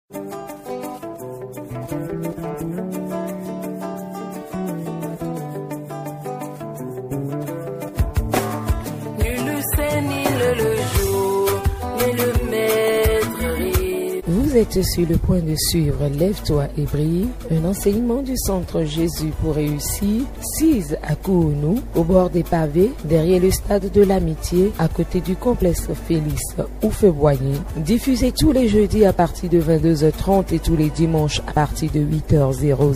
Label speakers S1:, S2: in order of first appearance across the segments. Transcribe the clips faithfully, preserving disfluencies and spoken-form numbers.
S1: Vous êtes sur le point de suivre Lève-toi et brille, un enseignement du Centre Jésus pour réussir, six à Kounou, au bord des pavés, derrière le stade de l'Amitié, à côté du complexe Félix Houphouët-Boigny, diffusé tous les jeudis à partir de vingt-deux heures trente et tous les dimanches à partir de huit heures.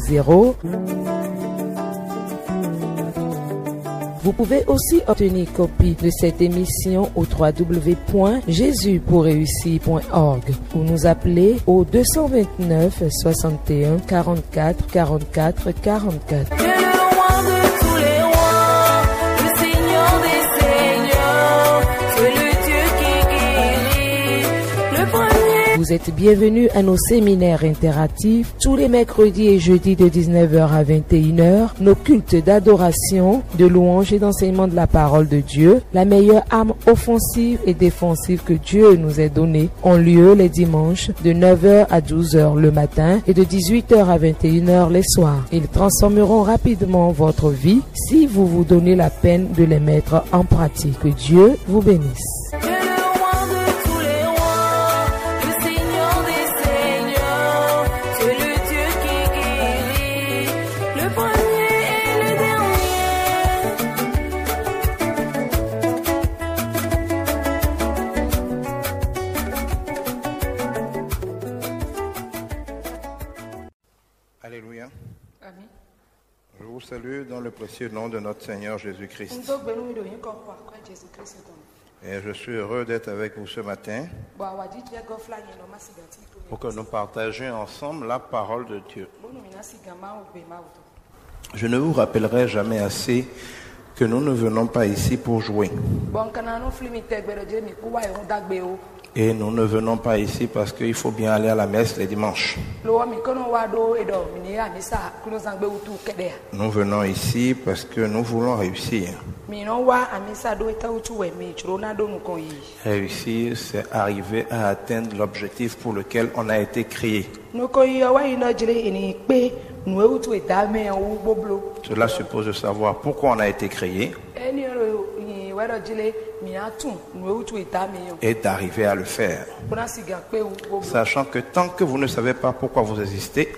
S1: Vous pouvez aussi obtenir copie de cette émission au w w w point jésus pour réussir point org ou nous appeler au deux cent vingt-neuf soixante et un quarante-quatre quarante-quatre quarante-quatre. Vous êtes bienvenus à nos séminaires interactifs tous les mercredis et jeudis de dix-neuf heures à vingt et une heures, nos cultes d'adoration, de louange et d'enseignement de la parole de Dieu, la meilleure arme offensive et défensive que Dieu nous ait donnée, ont lieu les dimanches de neuf heures à douze heures le matin et de dix-huit heures à vingt et une heures les soirs. Ils transformeront rapidement votre vie si vous vous donnez la peine de les mettre en pratique. Que Dieu vous bénisse.
S2: Alléluia. Amen. Je vous salue dans le précieux nom de notre Seigneur Jésus-Christ. Et je suis heureux d'être avec vous ce matin pour que nous partagions ensemble la parole de Dieu. Je ne vous rappellerai jamais assez que nous ne venons pas ici pour jouer. Et nous ne venons pas ici parce qu'il faut bien aller à la messe les dimanches. Nous venons ici parce que nous voulons réussir. Réussir, c'est arriver à atteindre l'objectif pour lequel on a été créé. Cela suppose de savoir pourquoi on a été créé et d'arriver à le faire. Sachant que tant que vous ne savez pas pourquoi vous existez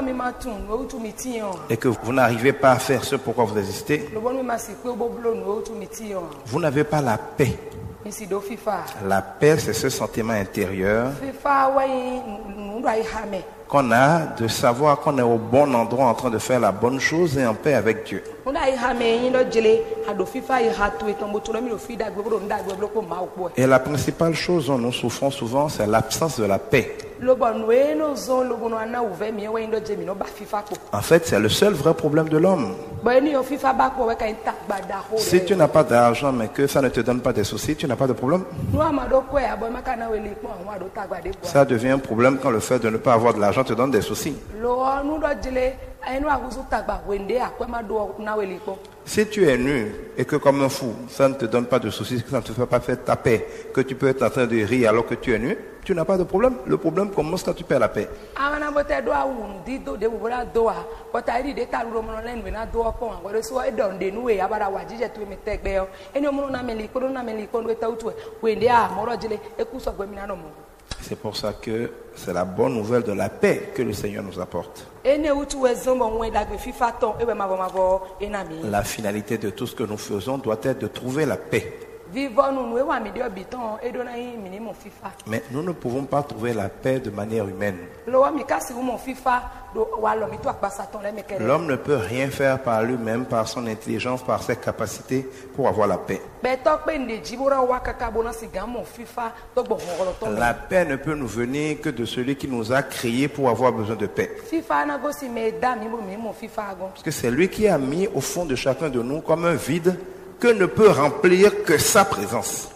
S2: et que vous n'arrivez pas à faire ce pourquoi vous existez, vous n'avez pas la paix. La paix, c'est ce sentiment intérieur qu'on a de savoir qu'on est au bon endroit en train de faire la bonne chose et en paix avec Dieu. Et la principale chose dont nous souffrons souvent, c'est l'absence de la paix. En fait, c'est le seul vrai problème de l'homme. Si tu n'as pas d'argent mais que ça ne te donne pas de soucis, tu n'as pas de problème. Ça devient un problème quand le fait de ne pas avoir de l'argent te donne des soucis. Si tu es nu et que comme un fou, ça ne te donne pas de soucis, que ça ne te fait pas faire ta paix, que tu peux être en train de rire alors que tu es nu, tu n'as pas de problème. Le problème commence quand tu perds la paix. C'est pour ça que c'est la bonne nouvelle de la paix que le Seigneur nous apporte. La finalité de tout ce que nous faisons doit être de trouver la paix. Mais nous ne pouvons pas trouver la paix de manière humaine. L'homme ne peut rien faire par lui-même, par son intelligence, par ses capacités pour avoir la paix. La paix ne peut nous venir que de celui qui nous a créés pour avoir besoin de paix. Parce que c'est lui qui a mis au fond de chacun de nous comme un vide que ne peut remplir que sa présence.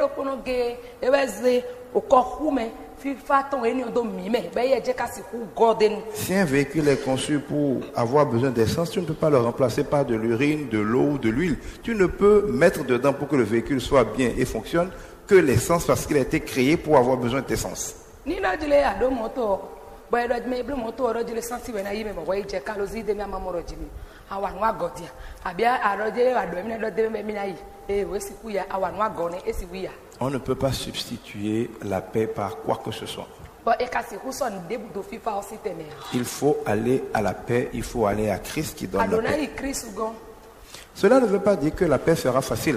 S2: Si un véhicule est conçu pour avoir besoin d'essence, tu ne peux pas le remplacer par de l'urine, de l'eau ou de l'huile. Tu ne peux mettre dedans pour que le véhicule soit bien et fonctionne que l'essence, parce qu'il a été créé pour avoir besoin d'essence. On ne peut pas substituer la paix par quoi que ce soit. Il faut aller à la paix, il faut aller à Christ qui donne la paix. Cela ne veut pas dire que la paix sera facile.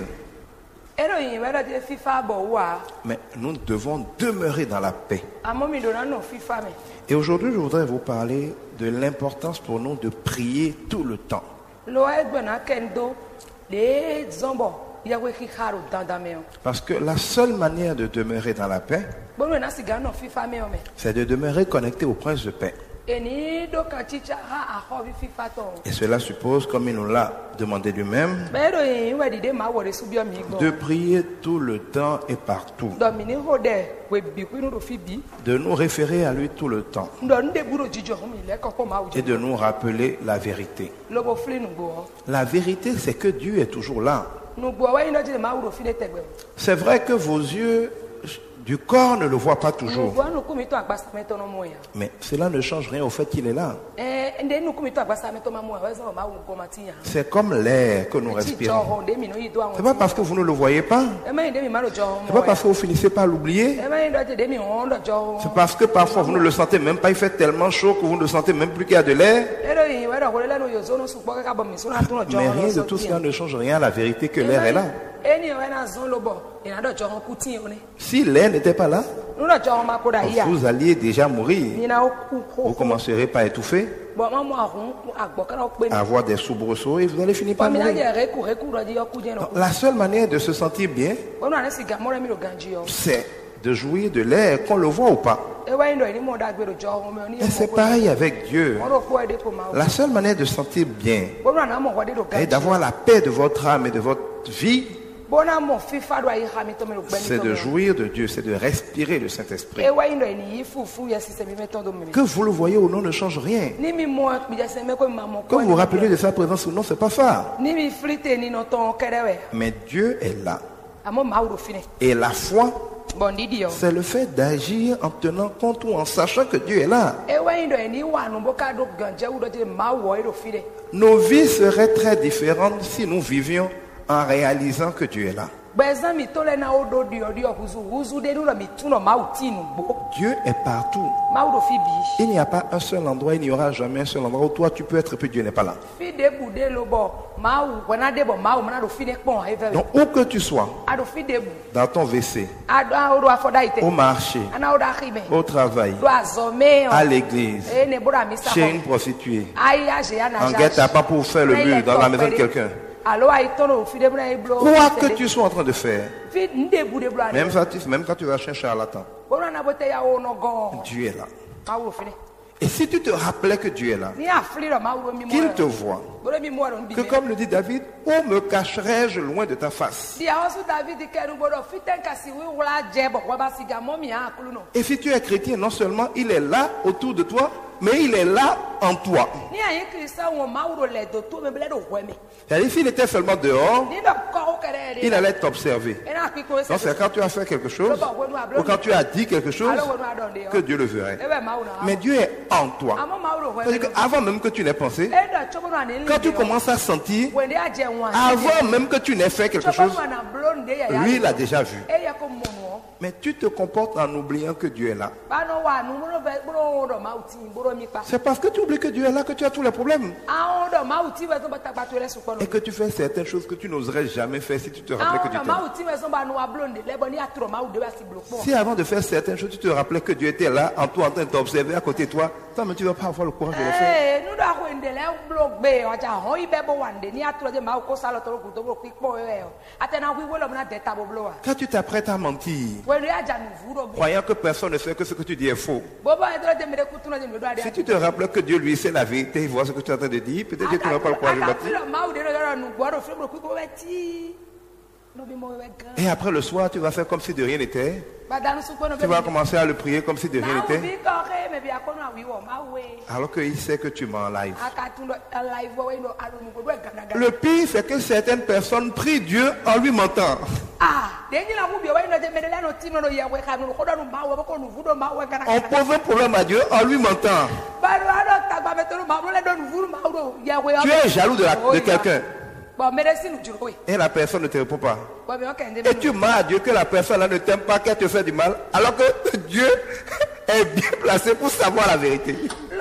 S2: Mais nous devons demeurer dans la paix. Et aujourd'hui, je voudrais vous parler de l'importance pour nous de prier tout le temps. Parce que la seule manière de demeurer dans la paix, c'est de demeurer connecté au prince de paix. Et cela suppose, comme il nous l'a demandé lui-même, de prier tout le temps et partout. De nous référer à lui tout le temps. Et de nous rappeler la vérité. La vérité, c'est que Dieu est toujours là. C'est vrai que vos yeux du corps ne le voient pas toujours. Mais cela ne change rien au fait qu'il est là. C'est comme l'air que nous respirons. Ce n'est pas parce que vous ne le voyez pas. Ce n'est pas parce que vous finissez par l'oublier. C'est parce que parfois vous ne le sentez même pas. Il fait tellement chaud que vous ne sentez même plus qu'il y a de l'air. Mais rien de tout cela ne change rien à la vérité que l'air est là. Si l'air n'était pas là, vous alliez déjà mourir. Vous commencerez par étouffer, à avoir des soubresauts et vous allez finir par mourir. Donc, la seule manière de se sentir bien, c'est de jouir de l'air, qu'on le voit ou pas. Et c'est pareil avec Dieu. La seule manière de se sentir bien et d'avoir la paix de votre âme et de votre vie, c'est de jouir de Dieu, c'est de respirer le Saint-Esprit. Que vous le voyez ou non ne change rien. Que vous vous rappelez de sa présence ou non, c'est pas ça. Mais Dieu est là. Et la foi, c'est le fait d'agir en tenant compte ou en sachant que Dieu est là. Nos vies seraient très différentes si nous vivions en réalisant que Dieu est là. Dieu est partout. Il n'y a pas un seul endroit, il n'y aura jamais un seul endroit où toi tu peux être et puis Dieu n'est pas là. Donc où que tu sois, dans ton W C, au marché, au travail, à l'église, chez une prostituée, en guet-apens pour faire le mur dans la maison de quelqu'un, quoi que tu sois en train de faire, même, ça, même quand tu vas chercher un charlatan, Dieu est là. Et si tu te rappelais que Dieu est là, qu'il te voit, que comme le dit David, où me cacherai-je loin de ta face? Et si tu es chrétien, non seulement il est là autour de toi, mais il est là en toi. C'est-à-dire, s'il était seulement dehors, il allait t'observer. Donc c'est quand tu as fait quelque chose, ou quand tu as dit quelque chose, que Dieu le verrait. Mais Dieu est en toi. C'est-à-dire qu'avant même que tu n'aies pensé, quand tu commences à sentir, avant même que tu n'aies fait quelque chose, lui, il l'a déjà vu. Mais tu te comportes en oubliant que Dieu est là. C'est parce que tu oublies que Dieu est là que tu as tous les problèmes. Et que tu fais certaines choses que tu n'oserais jamais faire si tu te rappelais que Dieu était là. Si avant de faire certaines choses, tu te rappelais que Dieu était là, en toi, en train de t'observer à côté de toi, toi, mais tu ne vas pas avoir le courage de le faire. Quand tu t'apprêtes à mentir, croyant que personne ne sait que ce que tu dis est faux, si tu te rappelles que Dieu lui sait la vérité, il voit ce que tu es en train de dire, peut-être que tu n'as pas le courage de mentir. Et après le soir, tu vas faire comme si de rien n'était. Tu vas commencer à le prier comme si de rien n'était. Alors qu'il sait que tu mens en live. Le pire, c'est que certaines personnes prient Dieu en lui mentant. On pose un problème à Dieu en lui mentant. Tu es jaloux de, la, de quelqu'un. Et la personne ne te répond pas. Et tu mens à Dieu que la personne là ne t'aime pas, qu'elle te fait du mal, alors que Dieu est bien placé pour savoir la vérité.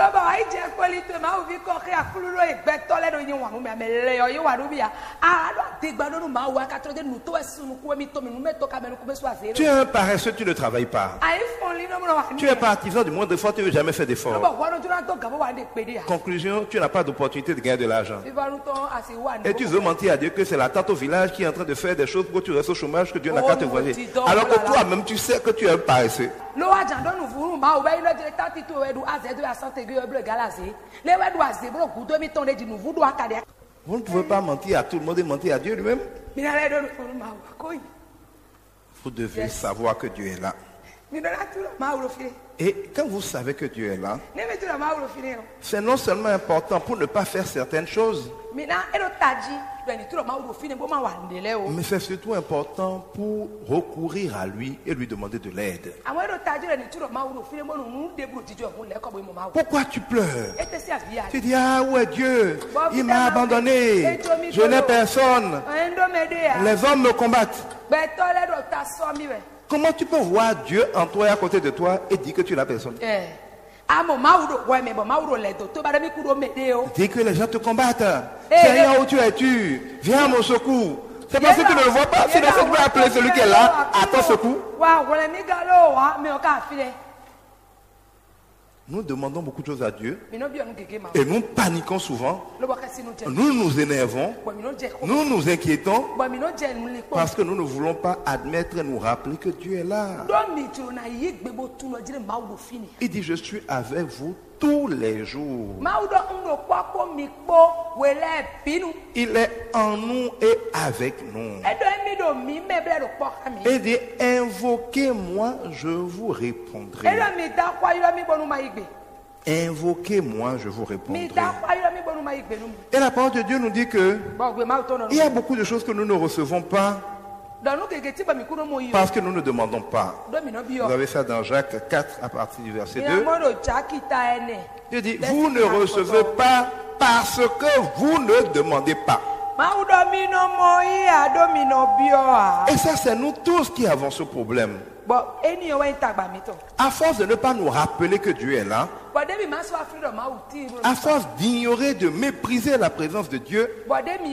S2: Tu es un paresseux, tu ne travailles pas. Tu es partisan du moindre effort, tu ne veux jamais faire d'effort. Conclusion, tu n'as pas d'opportunité de gagner de l'argent. Et tu veux mentir à Dieu que c'est la tante au village qui est en train de faire des choses pour que tu restes au chômage, que Dieu n'a qu'à te voir. Alors que toi-même, tu sais que tu es un paresseux. Vous ne pouvez pas mentir à tout le monde et mentir à Dieu lui-même. Vous devez savoir que Dieu est là. Et quand vous savez que Dieu est là, c'est non seulement important pour ne pas faire certaines choses, mais c'est surtout important pour recourir à lui et lui demander de l'aide. Pourquoi tu pleures? Tu dis, ah ouais, Dieu, il m'a abandonné, je n'ai personne, les hommes me combattent. Comment tu peux voir Dieu en toi et à côté de toi et dire que tu n'as personne? Dis que les gens te combattent. Seigneur, où tu es-tu? Viens à mon secours. C'est parce que tu ne le vois pas. Sinon, tu peux appeler celui qui est là à ton secours. Nous demandons beaucoup de choses à Dieu et nous paniquons souvent. Nous nous énervons, nous nous inquiétons parce que nous ne voulons pas admettre et nous rappeler que Dieu est là. Il dit, je suis avec vous tous les jours. Il est en nous et avec nous. Il dit, invoquez-moi, je vous répondrai. Invoquez-moi, je vous répondrai. Et la parole de Dieu nous dit que il y a beaucoup de choses que nous ne recevons pas parce que nous ne demandons pas. Vous avez ça dans Jacques quatre à partir du verset deux. Dieu dit, vous ne recevez pas parce que vous ne demandez pas. Et ça, c'est nous tous qui avons ce problème. À force de ne pas nous rappeler que Dieu est là, à force d'ignorer, de mépriser la présence de Dieu,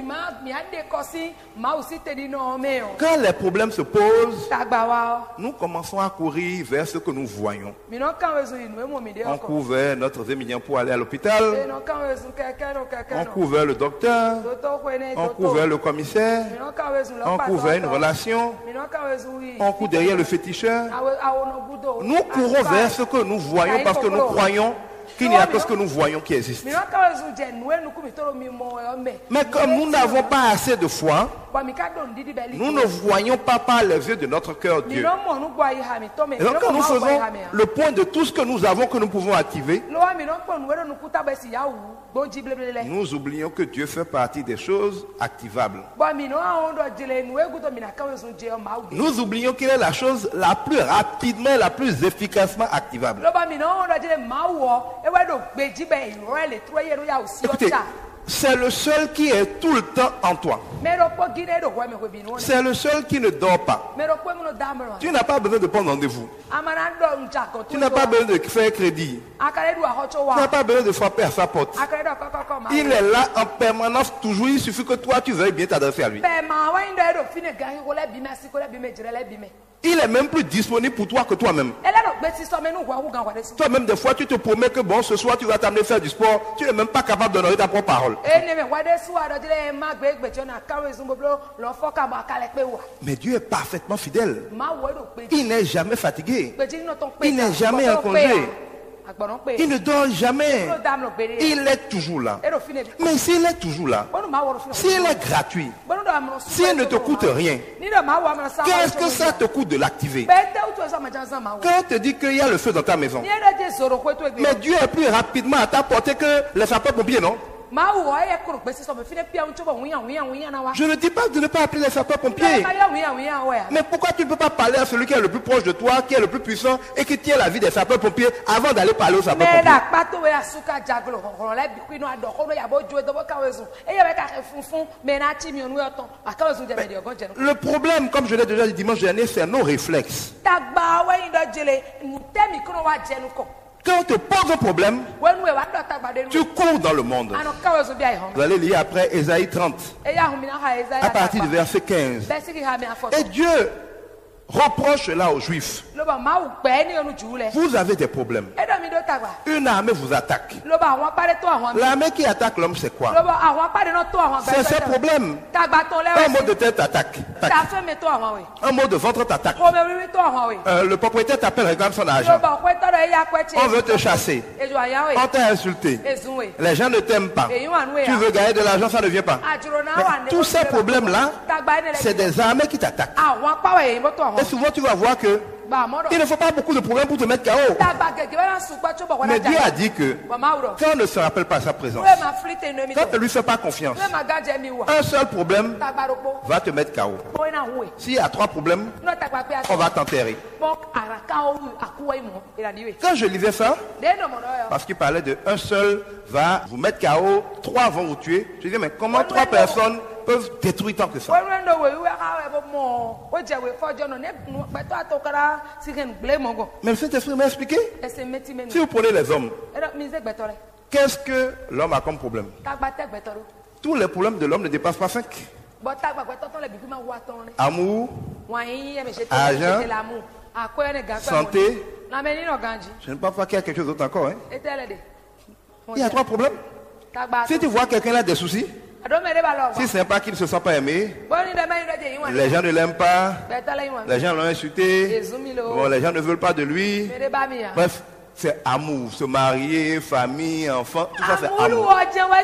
S2: quand les problèmes se posent, nous commençons à courir vers ce que nous voyons. On court vers notre Émilien pour aller à l'hôpital, on court vers le docteur, on court vers le commissaire, on court vers une relation, on court derrière le féticheur. Nous courons vers ce que nous voyons parce que nous croyons qu'il n'y a que ce que nous voyons qui existe. Mais comme nous n'avons pas assez de foi, nous ne voyons pas par les yeux de notre cœur Dieu. Et donc quand nous faisons le point de tout ce que nous avons que nous pouvons activer, nous oublions que Dieu fait partie des choses activables. Nous oublions qu'il est la chose la plus rapidement, la plus efficacement activable. Écoutez, c'est le seul qui est tout le temps en toi. C'est le seul qui ne dort pas. Tu n'as pas besoin de prendre rendez-vous. Tu n'as pas besoin de faire crédit. Tu n'as pas besoin de frapper à sa porte. Il est là en permanence toujours. Il suffit que toi tu veuilles bien t'adresser à lui. Il est même plus disponible pour toi que toi-même. Toi-même, des fois, tu te promets que bon, ce soir, tu vas t'amener faire du sport. Tu n'es même pas capable d'honorer ta propre parole. Mais Dieu est parfaitement fidèle. Il n'est jamais fatigué. Il n'est jamais en congé. Il ne dort jamais. Il est toujours là. Mais s'il est toujours là, s'il est gratuit, s'il ne te coûte rien, qu'est-ce que ça te coûte de l'activer? Quand on te dit qu'il y a le feu dans ta maison, mais Dieu est plus rapidement à ta portée que les sapeurs-pompiers, non? Je ne dis pas de ne pas appeler les sapeurs-pompiers. Mais pourquoi tu ne peux pas parler à celui qui est le plus proche de toi, qui est le plus puissant et qui tient la vie des sapeurs-pompiers avant d'aller parler aux sapeurs-pompiers? Le problème, comme je l'ai déjà dit dimanche dernier, c'est nos réflexes. Quand on te pose un problème, tu cours dans le monde. Vous allez lire après Ésaïe trente, à partir du verset quinze. Et Dieu reproche là aux Juifs. Vous avez des problèmes. Une armée vous attaque. L'armée qui attaque l'homme, c'est quoi? C'est ses problèmes. Un mot de tête t'attaque. Un mot de ventre t'attaque. Euh, le propriétaire t'appelle, réclame son argent. On veut te chasser. On t'a insulté. Les gens ne t'aiment pas. Tu veux gagner de l'argent, ça ne vient pas. Mais tous ces problèmes-là, c'est des armées qui t'attaquent. Et souvent tu vas voir que il ne faut pas beaucoup de problèmes pour te mettre K O. Mais Dieu a dit que quand on ne se rappelle pas sa présence, quand on ne lui fait pas confiance, un seul problème va te mettre K O. S'il y a trois problèmes, on va t'enterrer. Quand je lisais ça, parce qu'il parlait de un seul va vous mettre K O, trois vont vous tuer, je disais mais comment trois personnes peuvent détruire tant que ça? Mais le Saint-Esprit m'a expliqué. Si vous prenez les hommes, qu'est-ce que l'homme a comme problème? Tous les problèmes de l'homme ne dépassent pas cinq. Amour, argent, santé. Je ne pense pas qu'il y a quelque chose d'autre encore. Hein? Il y a trois problèmes. Si tu vois quelqu'un a des soucis, si c'est pas qu'il ne se sent pas aimé, les gens ne l'aiment pas, les gens l'ont insulté, bon, les gens ne veulent pas de lui. Bref, c'est amour, se marier, famille, enfant, tout ça c'est amour.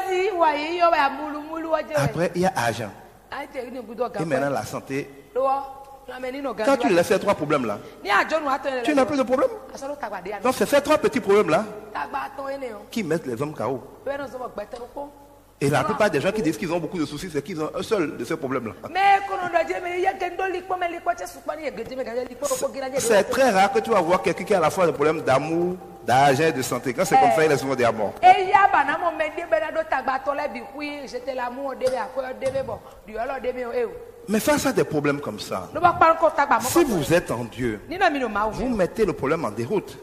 S2: Après, il y a argent. Et maintenant la santé. Quand tu laisses ces trois problèmes-là, tu n'as plus de problème. Donc c'est ces trois petits problèmes-là qui mettent les hommes K O. Et la plupart des gens qui disent qu'ils ont beaucoup de soucis, c'est qu'ils ont un seul de ces problèmes-là. C'est très rare que tu vas voir quelqu'un qui a à la fois des problèmes d'amour, d'argent et de santé. Quand c'est comme ça, il est souvent des morts. Mais face à des problèmes comme ça, si vous êtes en Dieu, vous mettez le problème en déroute.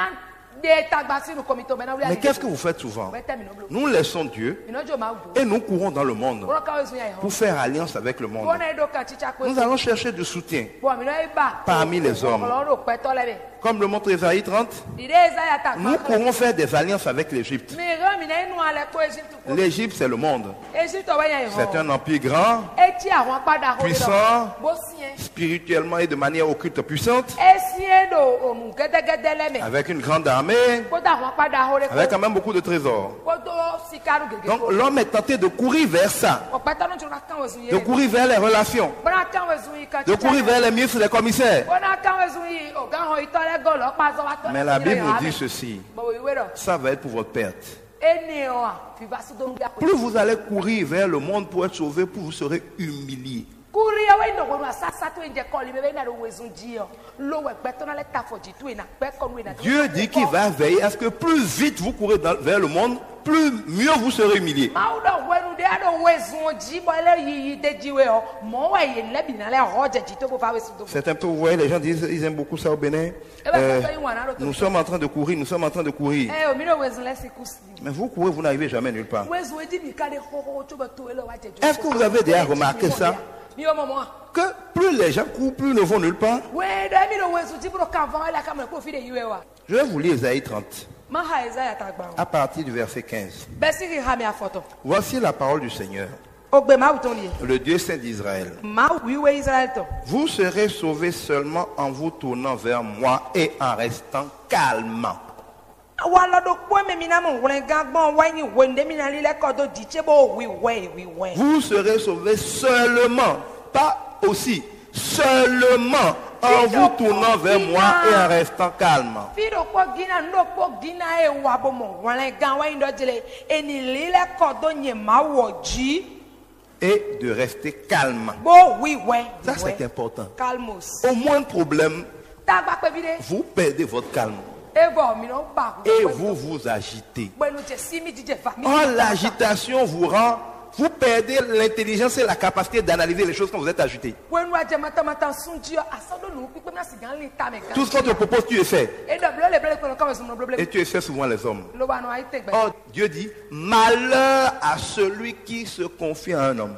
S2: Mais qu'est-ce que vous faites souvent? Nous laissons Dieu et nous courons dans le monde pour faire alliance avec le monde. Nous allons chercher du soutien parmi les hommes. Comme le montre Ésaïe trente, nous pourrons faire des alliances avec l'Égypte. L'Égypte, c'est le monde. C'est un empire grand, puissant, spirituellement et de manière occulte puissante, avec une grande armée, avec quand même beaucoup de trésors. Donc l'homme est tenté de courir vers ça, de courir vers les relations, de courir vers les ministres et les commissaires. Mais la Bible dit ceci, ça va être pour votre perte. Plus vous allez courir vers le monde pour être sauvé, plus vous serez humilié. Dieu dit qu'il va veiller à ce que plus vite vous courez dans, vers le monde, plus mieux vous serez humilié. C'est un peu, vous voyez, les gens disent, ils aiment beaucoup ça au Bénin. Euh, nous sommes en train de courir, nous sommes en train de courir. Mais vous courez, vous n'arrivez jamais nulle part. Est-ce que vous avez déjà remarqué ça? Que plus les gens courent, plus ils ne vont nulle part. Je vais vous lire Ésaïe trente. À partir du verset quinze. Voici la parole du Seigneur, le Dieu saint d'Israël. Vous serez sauvés seulement en vous tournant vers moi et en restant calme. Vous serez sauvés seulement, pas aussi, seulement en vous tournant vers moi et en restant calme. Et de rester calme. Ça, c'est important. Au moindre problème, vous perdez votre calme. Et vous vous agitez. Oh, l'agitation vous rend... Vous perdez l'intelligence et la capacité d'analyser les choses quand vous êtes agité. Tout ce qu'on te propose, tu es fait. Et tu es fait souvent les hommes. Oh, Dieu dit, malheur à celui qui se confie à un homme.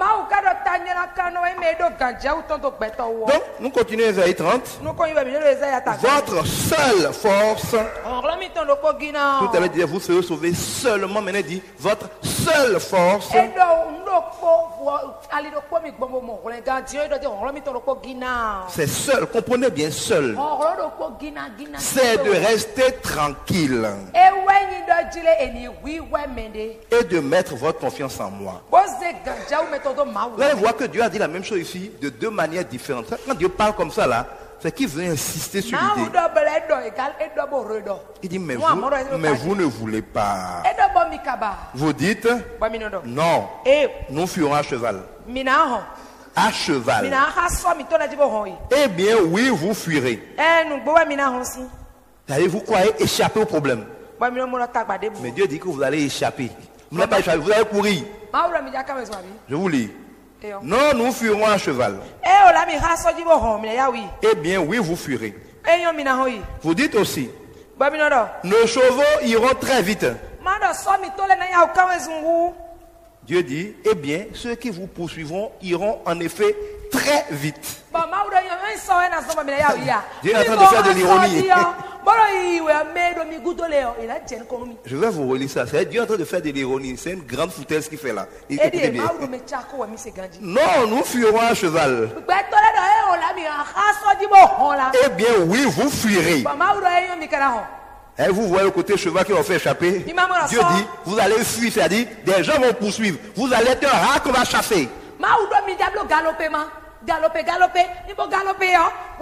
S2: Donc, nous continuons les verset trente. Votre seule force, tout à l'heure dit, vous serez sauvés seulement. Maintenant, il dit, votre seule force, c'est seul, comprenez bien seul. C'est de rester tranquille et de mettre votre confiance en moi. Vous allez voir que Dieu a dit la même chose ici de deux manières différentes. Quand Dieu parle comme ça là, c'est qu'il veut insister sur l'idée. Il dit, mais vous, mais vous ne voulez pas. Vous dites, non, nous fuirons à cheval. À cheval. Eh bien, oui, vous fuirez. Vous croyez échapper au problème. Mais Dieu dit que vous allez échapper. Vous n'allez pas échapper, vous allez courir. Je vous lis. Non, nous fuirons à cheval. Eh bien, oui, vous fuirez. Vous dites aussi, nos chevaux iront très vite. Dieu dit, eh bien, ceux qui vous poursuivront iront en effet très vite. Dieu est en train de faire de l'ironie. Je vais vous relire ça. C'est Dieu est en train de faire de l'ironie. C'est une grande foutaise qu'il fait là. Écoutez bien. Non, nous fuirons à cheval. Eh bien, oui, vous fuirez. Et vous voyez le côté cheval qui va faire échapper. Dieu dit, vous allez fuir, c'est-à-dire, des gens vont poursuivre. Vous allez être un rat qu'on va chasser.
S3: Galoper, galoper, il faut galoper.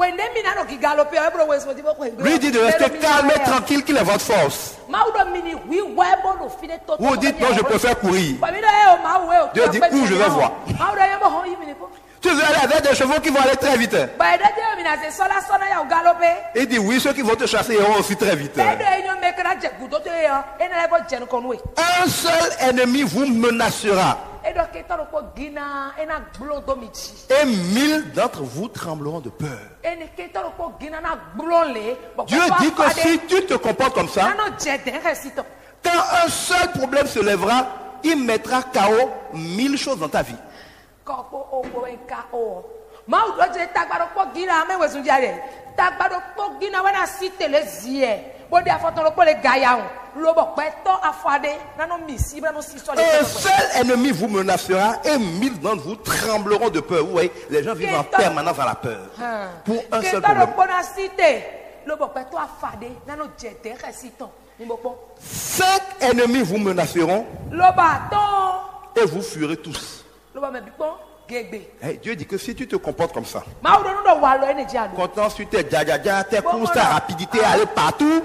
S2: Lui dit de rester calme et tranquille, qu'il est votre force. Vous dites non, je préfère courir. Dieu dit où je vais voir. Tu veux aller avec des chevaux qui vont aller très vite. Il dit oui, ceux qui vont te chasser iront aussi très vite. Un seul ennemi vous menacera. Et mille d'entre vous trembleront de peur. Dieu dit que si tu te comportes comme ça, quand un seul problème se lèvera, il mettra K O mille choses dans ta vie. Un seul ennemi vous menacera et mille d'entre vous trembleront de peur. Vous voyez, les gens vivent en permanence dans la peur. Pour un seul problème. Cinq ennemis vous menaceront et vous fuirez tous. Hey, Dieu dit que si tu te comportes comme ça, comptant sur tes dja-dja-dja, tes courses, ta rapidité, aller partout,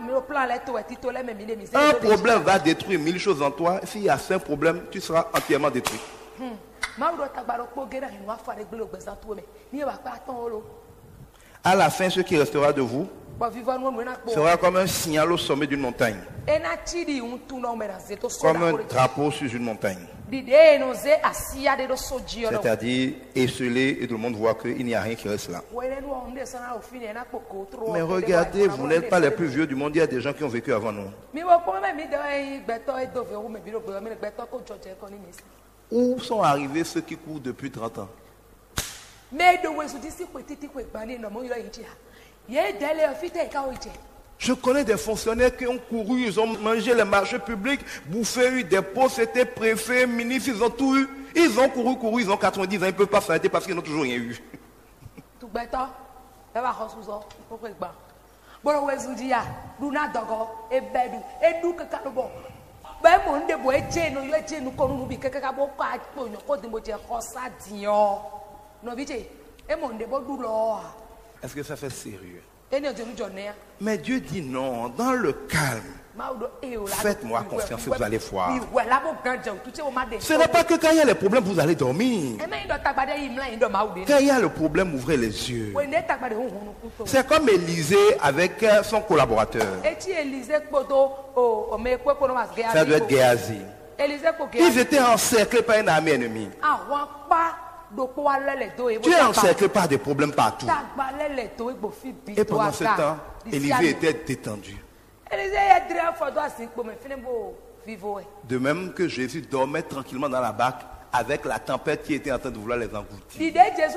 S2: un problème va détruire mille choses en toi. S'il y a cinq problèmes, tu seras entièrement détruit. À la fin, ce qui restera de vous sera comme un signal au sommet d'une montagne, comme un drapeau sur une montagne. C'est-à-dire esselé et tout le monde voit qu'il n'y a rien qui reste là. Mais regardez, vous n'êtes pas les plus vieux du monde, il y a des gens qui ont vécu avant nous. Où sont arrivés ceux qui courent depuis trente ans? Je connais des fonctionnaires qui ont couru, ils ont mangé les marchés publics, bouffé, eu des postes, c'était préfet, ministre, ils ont tout eu. Ils ont couru, couru, ils ont quatre-vingt-dix ans, ils ne peuvent pas s'arrêter parce qu'ils n'ont toujours rien eu. Est-ce que ça fait sérieux? Mais Dieu dit non, dans le calme. Faites-moi confiance et vous allez voir. Ce n'est pas que quand il y a les problèmes, vous allez dormir. Quand il y a le problème, ouvrez les yeux. C'est comme Élisée avec son collaborateur. Ça doit être Géasi. Ils étaient encerclés par une armée ennemie. Tu es encerclé par des problèmes partout. Et pendant ce temps, Élisée était détendu. De même que Jésus dormait tranquillement dans la barque avec la tempête qui était en train de vouloir les engloutir.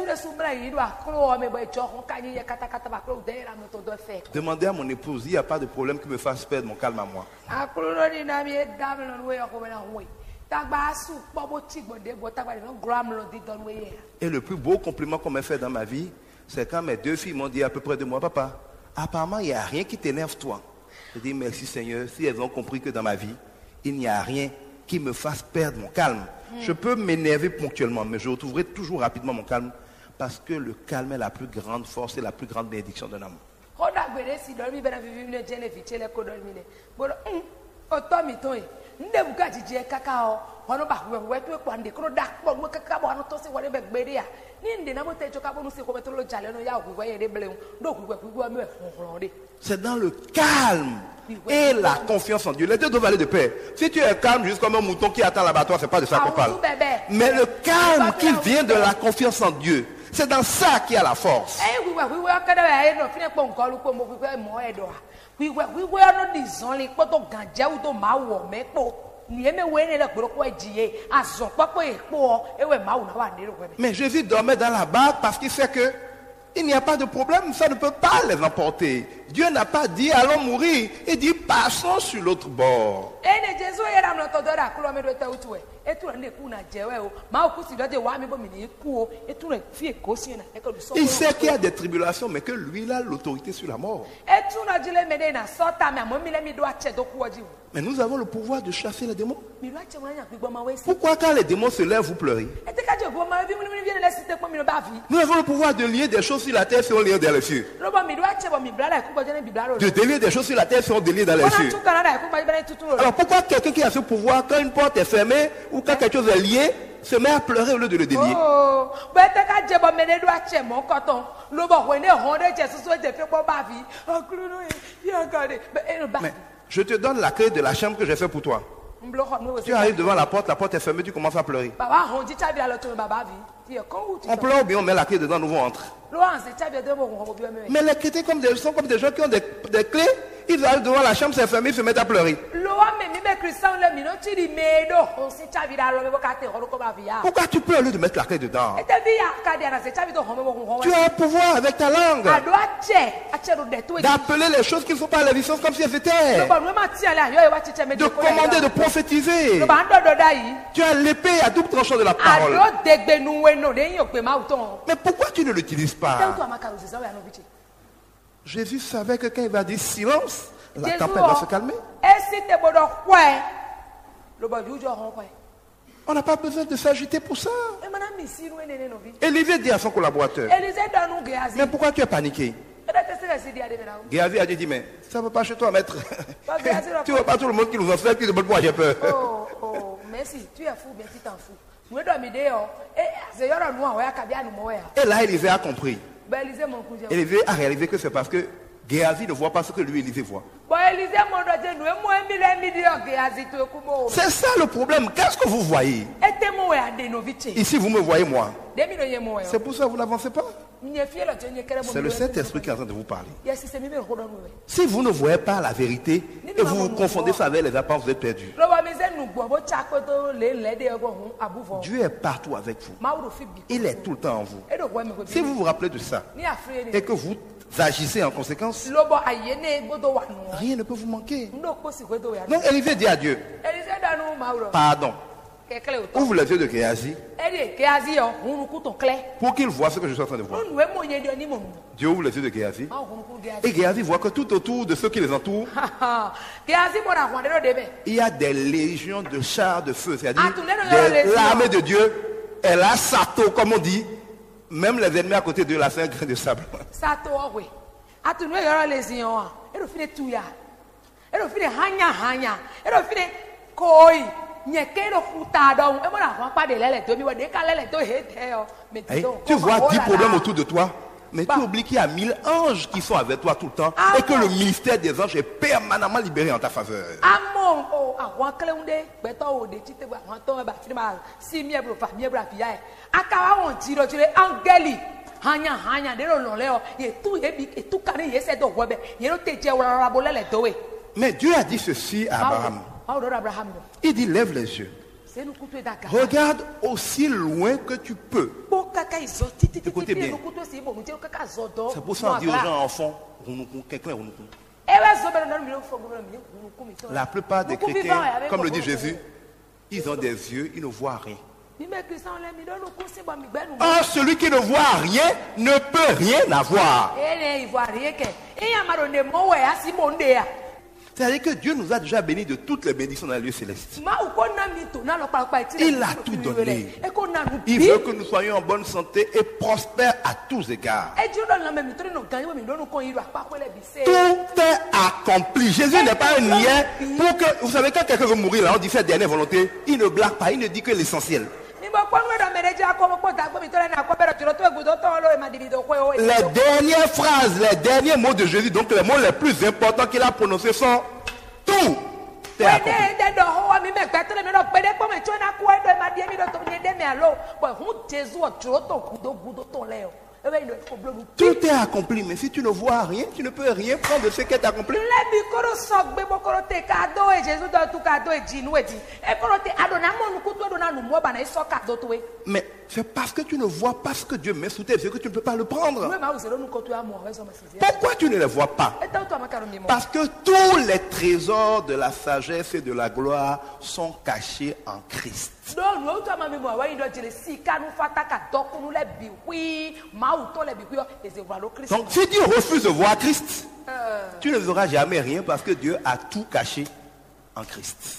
S2: Demandez à mon épouse, il n'y a pas de problème qui me fasse perdre mon calme à moi. Et le plus beau compliment qu'on m'a fait dans ma vie, c'est quand mes deux filles m'ont dit à peu près de moi, papa, apparemment il n'y a rien qui t'énerve toi. Je dis merci Seigneur, si elles ont compris que dans ma vie, il n'y a rien qui me fasse perdre mon calme. Mm. Je peux m'énerver ponctuellement, mais je retrouverai toujours rapidement mon calme, parce que le calme est la plus grande force et la plus grande bénédiction d'un homme. C'est dans le calme et la confiance en Dieu. Les deux doivent aller de pair. Si tu es calme juste comme un mouton qui attend l'abattoir, c'est pas de ça qu'on parle. Mais le calme qui vient de la confiance en Dieu, c'est dans ça qu'il y a la force. Mais Jésus dormait dans la barque parce qu'il sait que il n'y a pas de problème, ça ne peut pas les emporter. Dieu n'a pas dit allons mourir, il dit passons sur l'autre bord. Il sait qu'il y a des tribulations, mais que lui il a l'autorité sur la mort. Mais nous avons le pouvoir de chasser les démons. Pourquoi quand les démons se lèvent, vous pleurez? Nous avons le pouvoir de lier des choses sur la terre si on lie dans les cieux. De délier des choses sur la terre si on délie dans les cieux. Alors pourquoi quelqu'un qui a ce pouvoir, quand une porte est fermée ou quand quelque chose est lié, se met à pleurer au lieu de le délier? Mais je te donne la clé de la chambre que j'ai fait pour toi. Tu arrives devant la porte, la porte est fermée, tu commences à pleurer. On pleure ou bien on met la clé dedans, nous on entre. Mais les chrétiens comme des, sont comme des gens qui ont des, des clés, ils arrivent devant la chambre, c'est fermé, ils se mettent à pleurer. Pourquoi tu pleures au lieu de mettre la clé dedans? Tu as un pouvoir avec ta langue d'appeler les choses qui ne sont pas à l'existence comme si elles étaient, de commander, de prophétiser. Tu as l'épée à double tranchant de la parole. Mais pourquoi tu ne l'utilises pas? Jésus savait que quand il va dire silence, la tempête va se calmer. On n'a pas besoin de s'agiter pour ça. Élisée dit à son collaborateur, mais pourquoi tu es paniqué? Géasi a dit, mais ça ne va pas chez toi, maître. Tu ne vois pas tout le monde qui nous en fait, qui demande pourquoi j'ai peur.
S3: Oh, oh, merci, tu es fou, bien tu t'en fous.
S2: Et là, Élisée a compris. Élisée a réalisé que c'est parce que Géasi ne voit pas ce que lui, Élisée voit. C'est ça le problème. Qu'est-ce que vous voyez? Ici, vous me voyez moi. C'est pour ça que vous n'avancez pas. C'est le Saint-Esprit qui est en train de vous parler. Si vous ne voyez pas la vérité et vous vous confondez ça avec les apparences, vous êtes perdus. Dieu est partout avec vous. Il est tout le temps en vous. Si vous vous rappelez de ça et que vous agissez en conséquence, rien ne peut vous manquer. Donc Élisée dit à Dieu, pardon, ouvre les yeux de Géasi pour qu'il voit ce que je suis en train de voir. Dieu ouvre les yeux de Géasi et Géasi voit que tout autour de ceux qui les entourent, il y a des légions de chars de feu, c'est-à-dire de l'armée de Dieu. Elle a Sato, comme on dit, Même les ennemis à côté de là, c'est un grain de sable. Hey, tu vois dix problèmes autour de toi, mais tu oublies qu'il y a mille anges qui sont avec toi tout le temps et que le ministère des anges est permanemment libéré en ta faveur. Mais Dieu a dit ceci à Abraham. Il dit, lève les yeux. Regarde aussi loin que tu peux. Écoutez bien. C'est pour ça qu'on dit aux gens enfants, la plupart des chrétiens, comme le dit Jésus, ils ont des yeux, ils ne voient rien. Or, celui qui ne voit rien ne peut rien avoir. C'est-à-dire que Dieu nous a déjà bénis de toutes les bénédictions dans les lieux célestes. Il a tout donné. Il veut que nous soyons en bonne santé et prospères à tous égards. Tout est accompli. Jésus n'est pas un niais. Pour que, vous savez, quand quelqu'un veut mourir, là, on dit cette dernière volonté. Il ne blague pas, il ne dit que l'essentiel. Les dernières phrases, les derniers mots de Jésus, donc les mots les plus importants qu'il a prononcés sont tout est accompli. Tout est accompli, mais si tu ne vois rien, tu ne peux rien prendre de ce qui est accompli. Mais c'est parce que tu ne vois pas ce que Dieu met sous tes yeux que tu ne peux pas le prendre. Pourquoi tu ne le vois pas? Parce que tous les trésors de la sagesse et de la gloire sont cachés en Christ. Donc si tu refuses de voir Christ, tu ne verras jamais rien parce que Dieu a tout caché en Christ.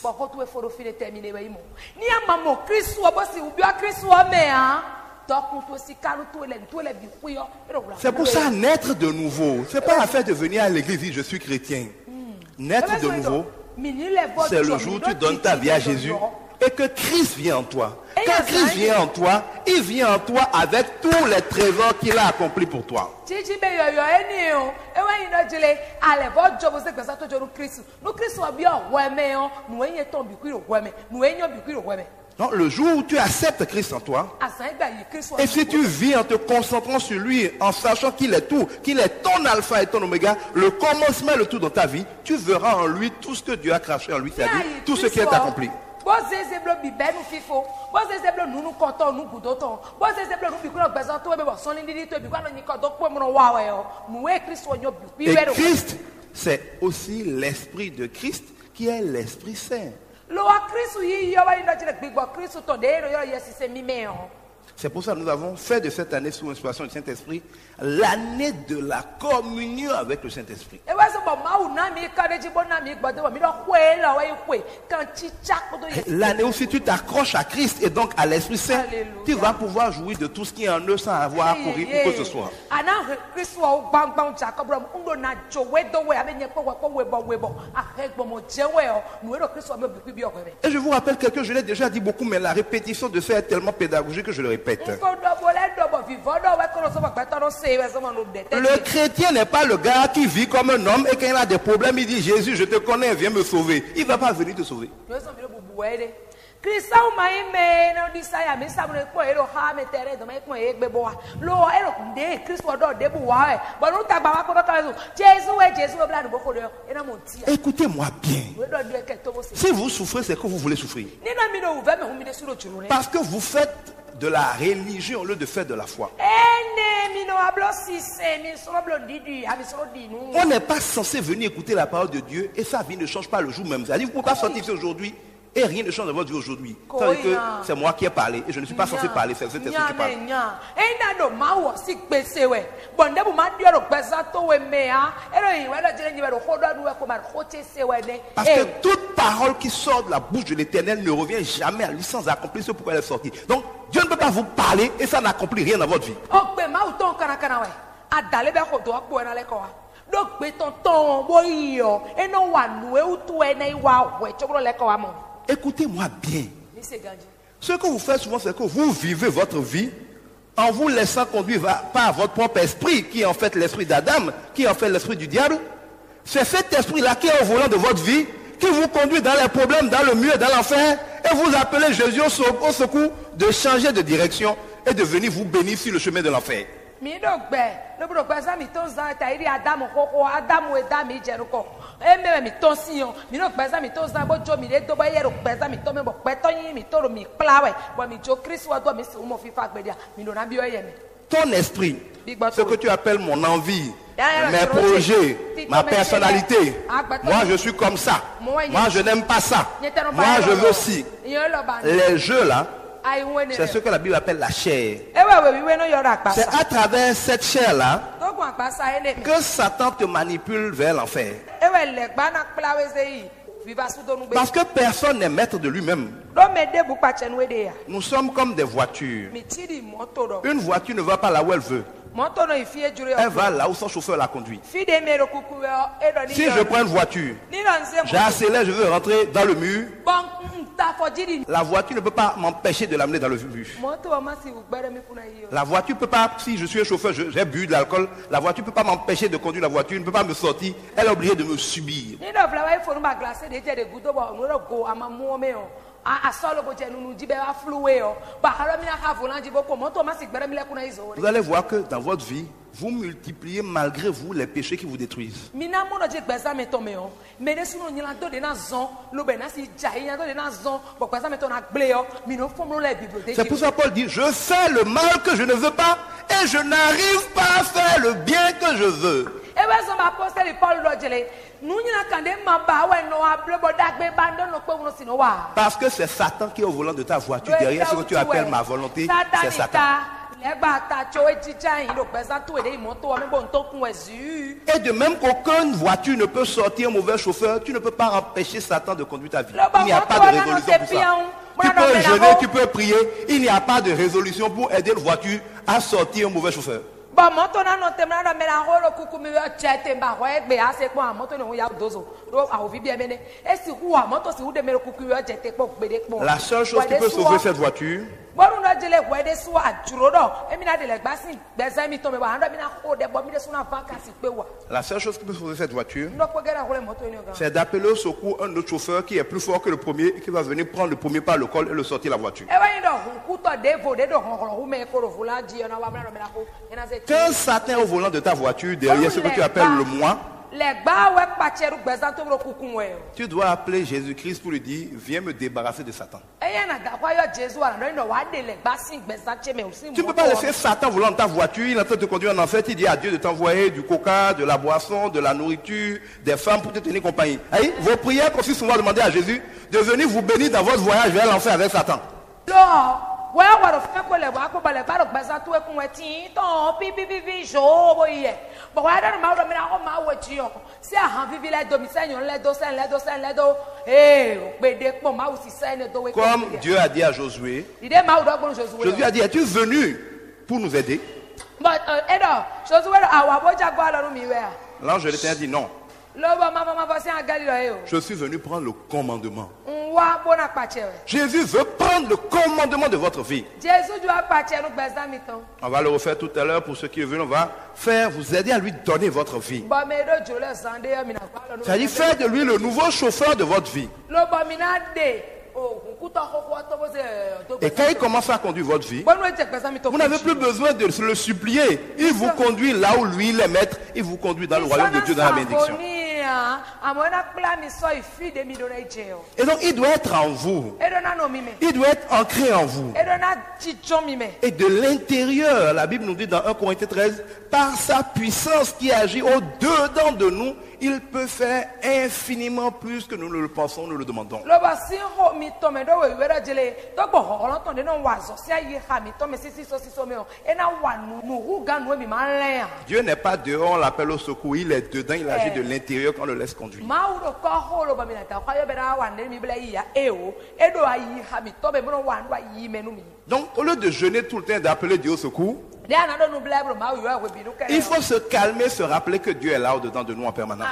S2: C'est pour ça, naître de nouveau, c'est pas l'affaire de venir à l'église et dire je suis chrétien. Naître de nouveau, c'est le jour où tu donnes ta vie à Jésus et que Christ vient en toi. Quand Christ vient en toi, il vient en toi avec tous les trésors qu'il a accomplis pour toi. Non, le jour où tu acceptes Christ en toi, et si tu vis en te concentrant sur lui, en sachant qu'il est tout, qu'il est ton alpha et ton oméga, le commencement et le tout dans ta vie, tu verras en lui tout ce que Dieu a craché en lui, c'est-à-dire tout ce qui est accompli. Et Christ, c'est aussi l'esprit de Christ qui est l'Esprit Saint. C'est pour ça que nous avons fait de cette année sous l'inspiration du Saint-Esprit l'année de la communion avec le Saint-Esprit. L'année où si tu t'accroches à Christ et donc à l'Esprit Saint, tu vas pouvoir jouir de tout ce qui est en eux sans avoir à courir ou que ce soit. Et je vous rappelle quelque chose, je l'ai déjà dit beaucoup, mais la répétition de ça est tellement pédagogique que je le répète. Le chrétien n'est pas le gars qui vit comme un homme et quand il a des problèmes, il dit Jésus, je te connais, viens me sauver. Il ne va pas venir te sauver. Écoutez-moi bien. Si vous souffrez, c'est que vous voulez souffrir. Parce que vous faites de la religion au lieu de faire de la foi. On n'est pas censé venir écouter la parole de Dieu et sa vie ne change pas le jour même. C'est-à-dire, vous ne pouvez pas sortir ici aujourd'hui Et rien ne change dans votre vie aujourd'hui. C'est-à-dire que c'est moi qui ai parlé et je ne suis pas censé parler, c'est cet esprit qui parle. Parce que toute parole qui sort de la bouche de l'Éternel ne revient jamais à lui sans accomplir ce pourquoi elle est sortie. Donc Dieu ne peut pas vous parler et ça n'accomplit rien dans votre vie. Écoutez-moi bien. Ce que vous faites souvent, c'est que vous vivez votre vie en vous laissant conduire par votre propre esprit, qui est en fait l'esprit d'Adam, qui est en fait l'esprit du diable. C'est cet esprit-là qui est au volant de votre vie, qui vous conduit dans les problèmes, dans le mur, dans l'enfer, et vous appelez Jésus au secours de changer de direction et de venir vous bénir sur le chemin de l'enfer. Ton esprit, ce que tu appelles mon envie, mes projets, ma personnalité, moi je suis comme ça, moi je n'aime pas ça, moi je veux ci, les jeux là, c'est ce que la Bible appelle la chair. C'est à travers cette chair-là que Satan te manipule vers l'enfer. Parce que personne n'est maître de lui-même. Nous sommes comme des voitures. Une voiture ne va pas là où elle veut. Elle va là où son chauffeur la conduit. Si je prends une voiture, j'accélère, je veux rentrer dans le mur, la voiture ne peut pas m'empêcher de l'amener dans le mur. La voiture ne peut pas, si je suis un chauffeur, j'ai bu de l'alcool, la voiture ne peut pas m'empêcher de conduire la voiture, ne peut pas me sortir, elle est obligée de me subir. Vous allez voir que dans votre vie, vous multipliez malgré vous les péchés qui vous détruisent. C'est pour ça que Paul dit, je fais le mal que je ne veux pas et je n'arrive pas à faire le bien que je veux. Parce que c'est Satan qui est au volant de ta voiture. Derrière ce que tu appelles ma volonté, c'est Satan. Et de même qu'aucune voiture ne peut sortir un mauvais chauffeur, tu ne peux pas empêcher Satan de conduire ta vie. Il n'y a pas de résolution pour ça. Tu peux jeûner, tu peux prier. Il n'y a pas de résolution pour aider une voiture à sortir un mauvais chauffeur. La seule chose qui peut sauver cette voiture, la seule chose qui peut sauver cette voiture, c'est d'appeler au secours un autre chauffeur qui est plus fort que le premier et qui va venir prendre le premier par le col et le sortir la voiture. Quand Satan est au volant de ta voiture, derrière ce que tu appelles le moi, tu dois appeler Jésus-Christ pour lui dire, viens me débarrasser de Satan. Tu ne peux pas laisser Satan volant de ta voiture, il est en train de te conduire en enfer, tu dis à Dieu de t'envoyer du coca, de la boisson, de la nourriture, des femmes pour te tenir compagnie. Aïe, vos prières consistent souvent à demander à Jésus de venir vous bénir dans votre voyage vers l'enfer avec Satan. Comme Dieu a dit à Josué, Josué a dit, es-tu venu pour nous aider? L'ange de l'Éternel dit non. Je suis venu prendre le commandement. Jésus veut prendre le commandement de votre vie. On va le refaire tout à l'heure pour ceux qui sont venus. On va faire, vous aider à lui donner votre vie. C'est-à-dire faire de lui le nouveau chauffeur de votre vie. Et quand il commence à conduire votre vie, vous n'avez plus besoin de le supplier. Il vous conduit là où lui, il est maître. Il vous conduit dans le royaume de Dieu, dans la bénédiction. Et donc il doit être en vous. Il doit être ancré en vous. Et de l'intérieur, la Bible nous dit dans un Corinthiens treize, par sa puissance qui agit au-dedans de nous, il peut faire infiniment plus que nous ne le pensons, nous le demandons. Dieu n'est pas dehors, on l'appelle au secours, il est dedans, il agit de l'intérieur quand on le laisse conduire. Donc, au lieu de jeûner tout le temps et d'appeler Dieu au secours, il faut se calmer, se rappeler que Dieu est là au-dedans de nous en permanence.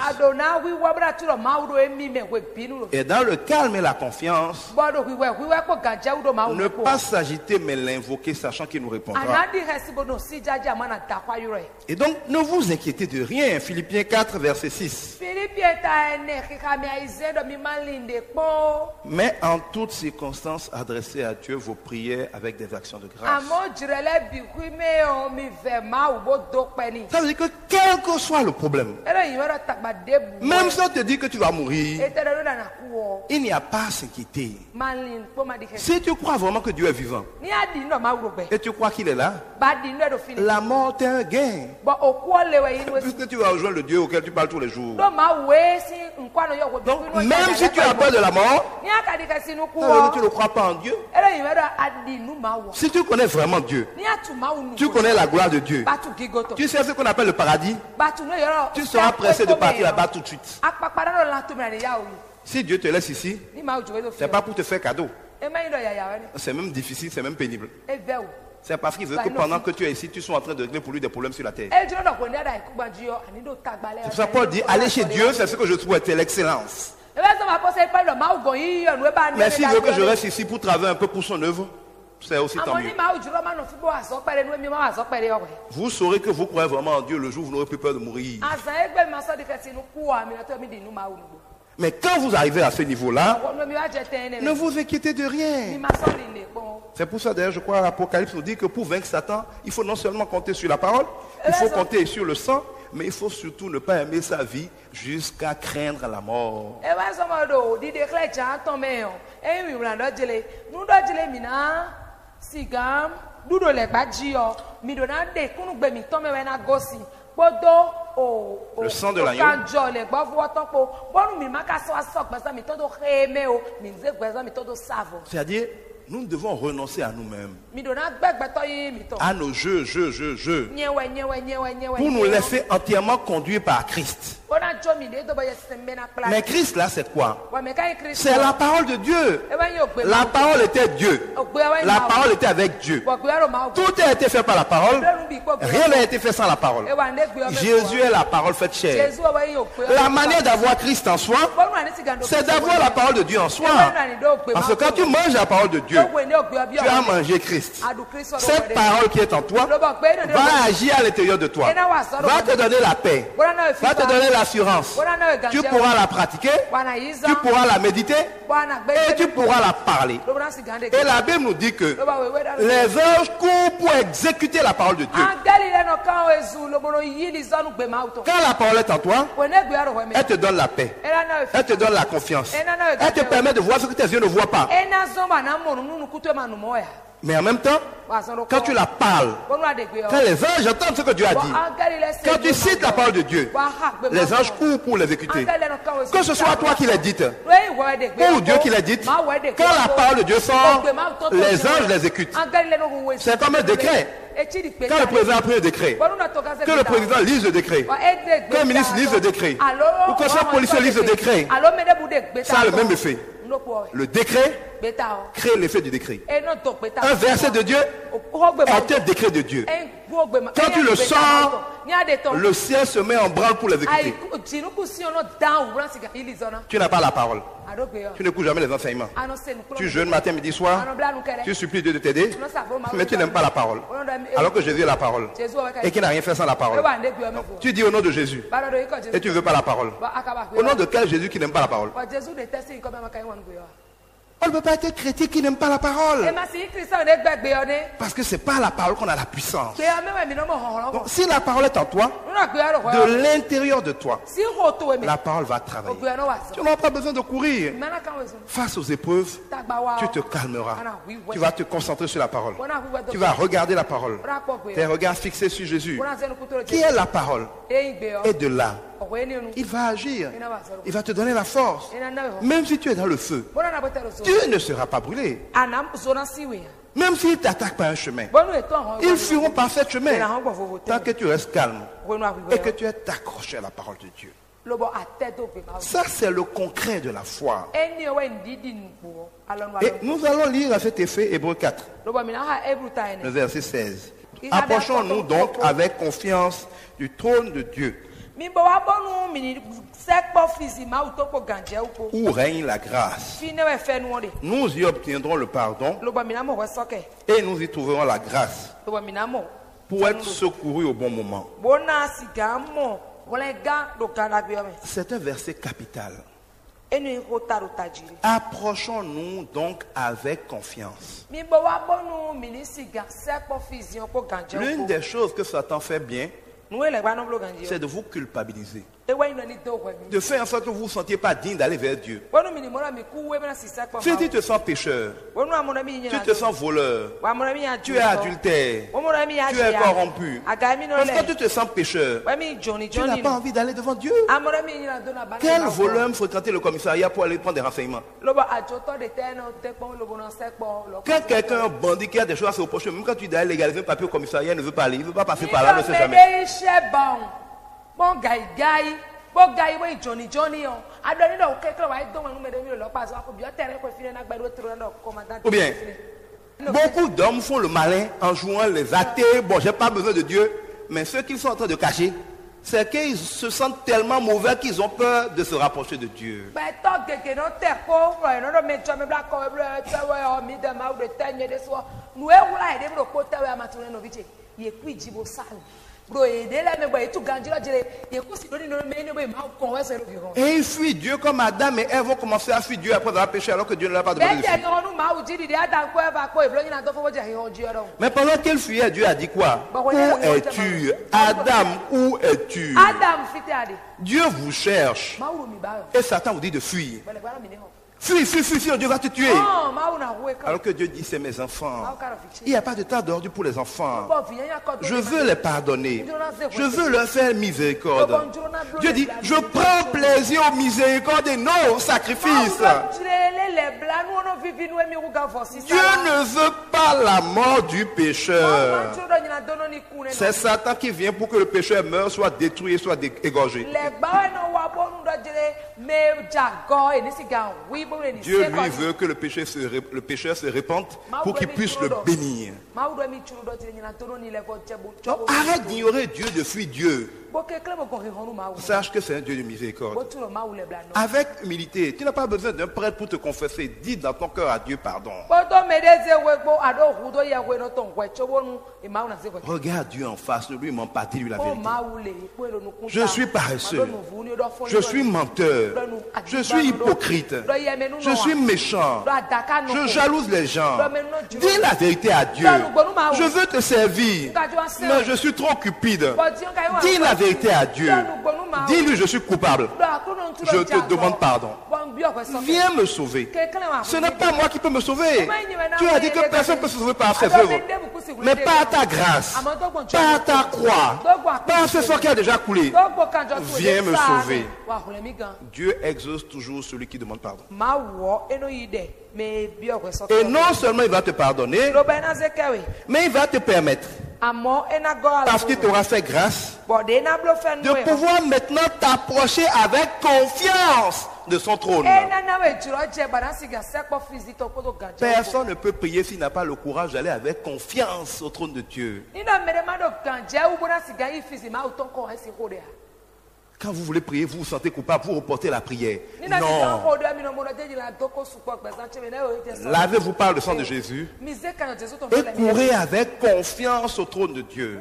S2: Et dans le calme et la confiance, ne pas s'agiter mais l'invoquer sachant qu'il nous répondra. Et donc ne vous inquiétez de rien. Philippiens quatre verset six. Mais en toutes circonstances adressez à Dieu vos prières avec des actions de grâce. Ça veut dire que quel que soit le problème, même si on te dit que tu vas mourir, il n'y a pas à s'inquiéter. Si tu crois vraiment que Dieu est vivant et tu crois qu'il est là, la mort est un gain. Puisque tu vas rejoindre le Dieu auquel tu parles tous les jours. Donc même si tu as peur de la mort, ça veut dire que tu ne crois pas en Dieu. Si tu connais vraiment Dieu, tu connais la gloire de Dieu, tu sais ce qu'on appelle le paradis, tu seras pressé de partir là-bas tout de suite. Si Dieu te laisse ici, ce n'est pas pour te faire cadeau. C'est même difficile, c'est même pénible. C'est parce qu'il veut que pendant que tu es ici, tu sois en train de régler pour lui des problèmes sur la terre. C'est pour ça que Paul dit, aller chez Dieu, c'est ce que je souhaite, l'excellence. Mais s'il veut que je reste ici pour travailler un peu pour son œuvre, c'est aussi tant mieux. Vous saurez que vous croyez vraiment en Dieu le jour où vous n'aurez plus peur de mourir. Mais quand vous arrivez à ce niveau-là, ne vous inquiétez de rien. C'est pour ça d'ailleurs, je crois, l'Apocalypse nous dit que pour vaincre Satan, il faut non seulement compter sur la parole, il faut compter sur le sang, mais il faut surtout ne pas aimer sa vie jusqu'à craindre la mort. Le sang de l'agneau. C'est-à-dire, nous devons renoncer à nous-mêmes, à nos jeux, jeux, jeux, jeux, pour nous laisser entièrement conduire par Christ. Mais Christ là, c'est quoi? C'est la parole de Dieu. La parole était Dieu. La parole était avec Dieu. Tout a été fait par la parole. Rien n'a été fait sans la parole. Jésus est la parole faite chair. La manière d'avoir Christ en soi, c'est d'avoir la parole de Dieu en soi. Parce que quand tu manges la parole de Dieu, tu as mangé Christ. Cette parole qui est en toi va agir à l'intérieur de toi, va te donner la paix, va te donner l'assurance. Tu pourras la pratiquer, tu pourras la méditer et tu pourras la parler. Et la Bible nous dit que les anges courent pour exécuter la parole de Dieu. Quand la parole est en toi, elle te donne la paix, elle te donne la confiance, elle te permet de voir ce que tes yeux ne voient pas. Mais en même temps, quand tu la parles, quand les anges entendent ce que Dieu a dit, quand tu cites la parole de Dieu, les anges courent pour l'exécuter. Que ce soit toi qui l'as dite ou Dieu qui l'a dite, quand la parole de Dieu sort, les anges l'exécutent. C'est comme un décret. Quand le président a pris un décret, que le président lise le décret, que le ministre lise le décret, ou que chaque policier lise le décret, ça a le même effet. Le décret crée l'effet du décret. Un verset de Dieu est un décret de Dieu. Quand tu le sors, le ciel se met en branle pour l'exécuter. Tu n'as pas la parole. Tu n'écoutes jamais les enseignements. Tu jeûnes matin, midi, soir. Tu supplies Dieu de t'aider, mais tu n'aimes pas la parole. Alors que Jésus est la parole et qu'il n'a rien fait sans la parole. Donc, tu dis au nom de Jésus et tu ne veux pas la parole. Au nom de quel Jésus qui n'aime pas la parole? On ne peut pas être chrétien qui n'aime pas la parole. Parce que ce n'est pas la parole qu'on a la puissance. Donc, si la parole est en toi, de l'intérieur de toi, la parole va travailler. Tu n'auras pas besoin de courir. Face aux épreuves, tu te calmeras. Tu vas te concentrer sur la parole. Tu vas regarder la parole. Tes regards fixés sur Jésus, qui est la parole. Et de là, il va agir. Il va te donner la force. Même si tu es dans le feu, Dieu ne sera pas brûlé. Même s'ils t'attaquent par un chemin, ils fuiront par ce chemin tant que tu restes calme et que tu es accroché à la parole de Dieu. Ça, c'est le concret de la foi. Et nous allons lire à cet effet Hébreux quatre, le verset seize. Approchons-nous donc avec confiance du trône de Dieu, où règne la grâce. Nous y obtiendrons le pardon et nous y trouverons la grâce pour être secourus au bon moment. C'est un verset capital. Approchons-nous donc avec confiance. L'une des choses que Satan fait bien, c'est de vous culpabiliser, de faire en sorte que vous ne vous sentiez pas digne d'aller vers Dieu. Si tu te sens pécheur, tu te sens voleur, tu es adultère, tu es corrompu, parce que tu te sens pécheur, tu n'as pas envie d'aller devant Dieu. Quel voleur me fréquenter le commissariat pour aller prendre des renseignements? Quand quelqu'un, un bandit qui a des choses à se reprocher, même quand tu dois légaliser un papier au commissariat, il ne veut pas aller, il ne veut pas passer par là, ne sait jamais. Bon guy guy, bon guy wey Johnny Johnny on. Adoni do kekele wa do manu mede mi lo pa so ko bi o tere ko fine na gbado tro na commandant. Ou bien, beaucoup d'hommes font le malin en jouant les athées. Bon, j'ai pas besoin de Dieu, mais ceux qu'ils sont en train de cacher, c'est qu'ils se sentent tellement mauvais qu'ils ont peur de se rapprocher de Dieu. Et ils fuient Dieu comme Adam et Ève vont commencer à fuir Dieu après avoir péché alors que Dieu ne l'a pas demandé de fuir. Mais pendant qu'ils fuyaient, Dieu a dit quoi? Où es-tu? Adam, où es-tu? Dieu vous cherche. Et Satan vous dit de fuir. Fuis, fuis, fuis, fuis, Dieu va te tuer. Alors que Dieu dit, c'est mes enfants. Il n'y a pas de temps d'ordre pour les enfants. Je veux les pardonner. Je veux leur faire miséricorde. Dieu dit, je prends plaisir aux miséricordes et non aux sacrifices. Dieu ne veut pas la mort du pécheur. C'est Satan qui vient pour que le pécheur meure, soit détruit, soit égorgé. Dieu lui veut que le pécheur se, le pécheur se répande pour qu'il puisse le bénir. Donc, arrête d'ignorer Dieu, de fuir Dieu. Sache que c'est un Dieu de miséricorde. Avec humilité, tu n'as pas besoin d'un prêtre pour te confesser. Dis dans ton cœur à Dieu pardon. Regarde Dieu en face, ne lui mens pas, dis-lui la vérité. Je suis paresseux, je suis menteur, je suis hypocrite, je suis méchant, je jalouse les gens. Dis la vérité à Dieu. Je veux te servir, mais je suis trop cupide. Dis la vérité à Dieu. Dis-lui, je suis coupable. Je te demande pardon. Viens me sauver. Ce n'est pas moi qui peux me sauver. Tu as dit que personne ne peut se sauver par ses œuvres. Mais par ta grâce, par ta croix, par ce sang qui a déjà coulé. Viens me sauver. Dieu exauce toujours celui qui demande pardon. Et non seulement il va te pardonner, mais il va te permettre, parce qu'il t'aura fait grâce, de pouvoir maintenant t'approcher avec confiance de son trône. Personne ne peut prier s'il n'a pas le courage d'aller avec confiance au trône de Dieu. Quand vous voulez prier, vous vous sentez coupable, vous reportez la prière. Non. Lavez-vous par le sang de Jésus et courez avec confiance au trône de Dieu.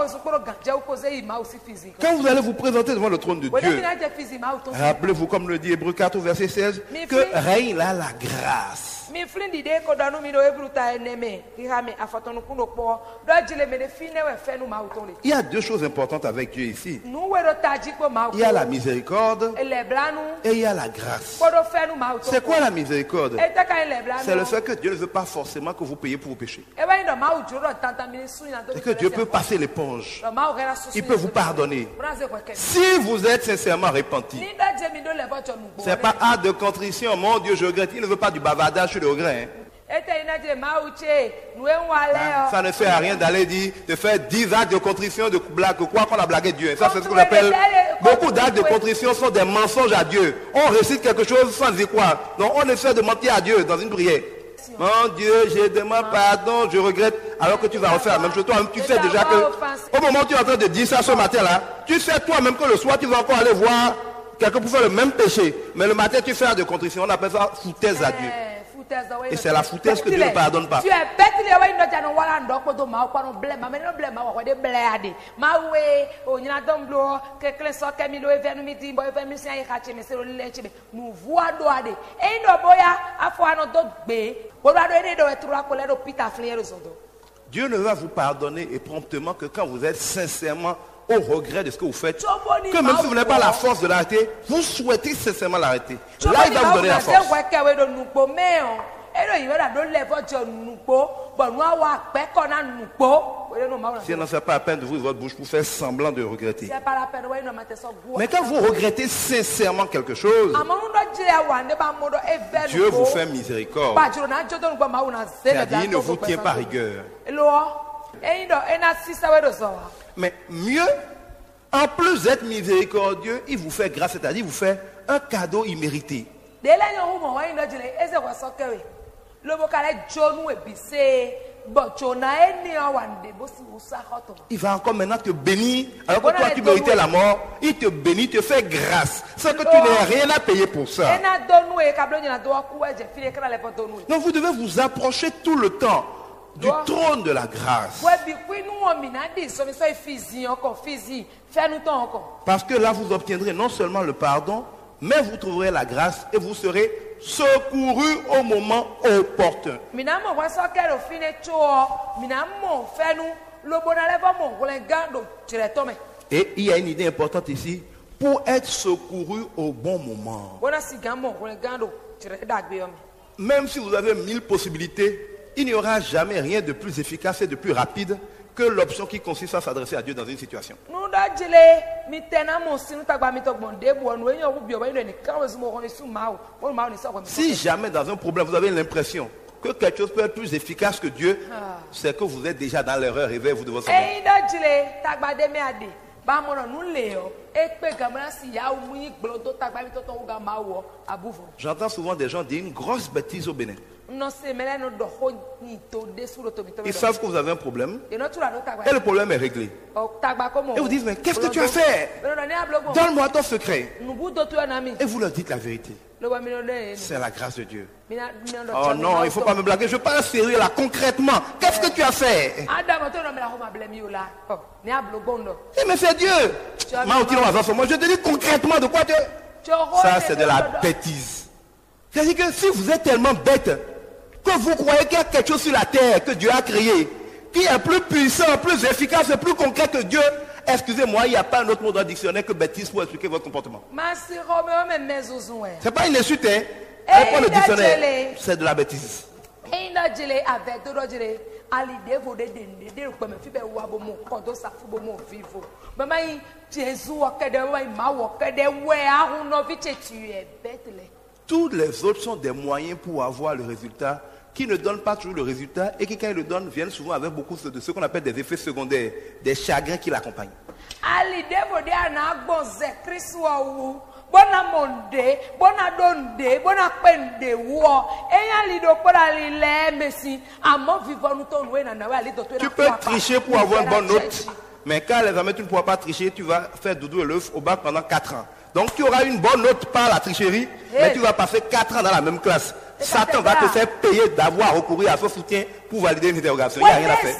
S2: Quand vous allez vous présenter devant le trône de Dieu, rappelez-vous, comme le dit Hébreux quatre, verset seize, que règne là la grâce. Il y a deux choses importantes avec Dieu ici. Il y a la miséricorde et il y a la grâce. C'est quoi la miséricorde? C'est le fait que Dieu ne veut pas forcément que vous payiez pour vos péchés. Et que Dieu peut passer l'éponge. Il peut vous pardonner. Si vous êtes sincèrement repenti. Ce n'est pas acte de contrition. Mon Dieu, je regrette. Il ne veut pas du bavardage sur le regret. Hein. Ça ne sert à rien d'aller dire, de faire dix actes de contrition, de blague, quoi qu'on a blagué Dieu. Ça, c'est ce qu'on appelle. Beaucoup d'actes de contrition sont des mensonges à Dieu. On récite quelque chose sans y croire. Donc, on essaie de mentir à Dieu dans une prière. Mon Dieu, je demande pardon, je regrette. Alors que tu vas refaire la même chose. Toi-même, tu sais déjà que, au moment où tu es en train de dire ça ce matin-là, tu sais toi-même que le soir, tu vas encore aller voir quelqu'un pour faire le même péché. Mais le matin, tu fais un de contrition. On appelle ça foutaise à Dieu. Et c'est la foutaise que Dieu ne pardonne pas. Dieu ne va vous pardonner et promptement que quand vous êtes sincèrement au regret de ce que vous faites, que même si vous n'avez pas la force de l'arrêter, vous souhaitez sincèrement l'arrêter. Là, il va vous donner la force. Si on ne fait pas la peine d'ouvrir votre bouche pour faire semblant de regretter. Mais quand vous regrettez sincèrement quelque chose, Dieu vous fait miséricorde. C'est-à-dire, il ne vous tient pas rigueur. Mais mieux, en plus d'être miséricordieux, il vous fait grâce, c'est-à-dire il vous fait un cadeau immérité. Il va encore maintenant te bénir, alors que toi tu méritais la mort, il te bénit, te fait grâce, sans que tu n'aies rien à payer pour ça. Donc vous devez vous approcher tout le temps du trône de la grâce. Parce que là vous obtiendrez non seulement le pardon, mais vous trouverez la grâce et vous serez secouru au moment opportun. Et il y a une idée importante ici. Pour être secouru au bon moment. Même si vous avez mille possibilités, il n'y aura jamais rien de plus efficace et de plus rapide que l'option qui consiste à s'adresser à Dieu dans une situation. Si jamais dans un problème vous avez l'impression que quelque chose peut être plus efficace que Dieu, c'est que vous êtes déjà dans l'erreur réveillée, vous devez savoir. J'entends souvent des gens dire une grosse bêtise au Bénin. Ils savent que vous avez un problème et le problème est réglé. Et vous dites, mais qu'est-ce que tu as fait? Donne-moi ton secret. Et vous leur dites la vérité. C'est la grâce de Dieu. Oh non, il ne faut pas me blaguer. Je parle sérieux là, concrètement. Qu'est-ce que tu as fait? Eh, mais c'est Dieu. Moi, je te dis concrètement de quoi tu... Ça, c'est de la bêtise. C'est-à-dire que si vous êtes tellement bête que vous croyez qu'il y a quelque chose sur la terre que Dieu a créé, qui est plus puissant, plus efficace et plus concret que Dieu, excusez-moi, il n'y a pas un autre mot dans le dictionnaire que bêtise pour expliquer votre comportement. C'est pas une insulte, hein? Allez prendre le dictionnaire, c'est de la bêtise. Toutes les autres sont des moyens pour avoir le résultat, qui ne donnent pas toujours le résultat et qui, quand ils le donnent, viennent souvent avec beaucoup de ce qu'on appelle des effets secondaires, des chagrins qui l'accompagnent. Tu peux tricher pour avoir une bonne note, mais quand les amis tu ne pourras pas tricher, tu vas faire doudou et l'œuf au bac pendant quatre ans. Donc tu auras une bonne note par la tricherie, mais tu vas passer quatre ans dans la même classe. Satan va te faire payer d'avoir recouru à ce soutien pour valider une interrogation. Il n'y a rien à faire.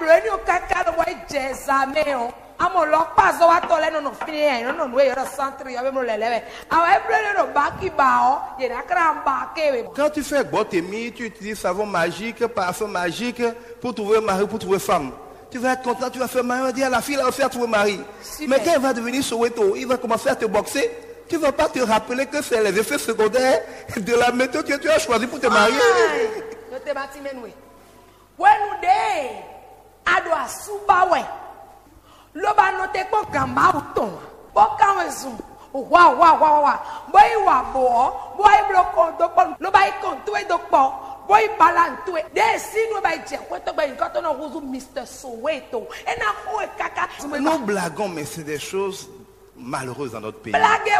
S2: Quand tu fais botémie, tu utilises savon magique, parfum magique pour trouver mari, pour trouver femme. Tu vas être content, tu vas faire mari, on va dire la fille elle va faire trouver mari. Mais quand elle va devenir Soweto, il va commencer à te boxer. Tu ne vas pas te rappeler que c'est les effets secondaires de la méthode que tu as choisie pour te marier.
S3: Wow, wow, wow, wow. Boy, wa bo, boy, bloko, dokon, lo ba ikon, tu e dokpo, boy, balan, tu e. De si no ba ije, kweto ba inkato no huzu mister Soweto. E na ho e kaka.
S2: Nous blaguons, mais c'est des choses malheureuses dans notre pays.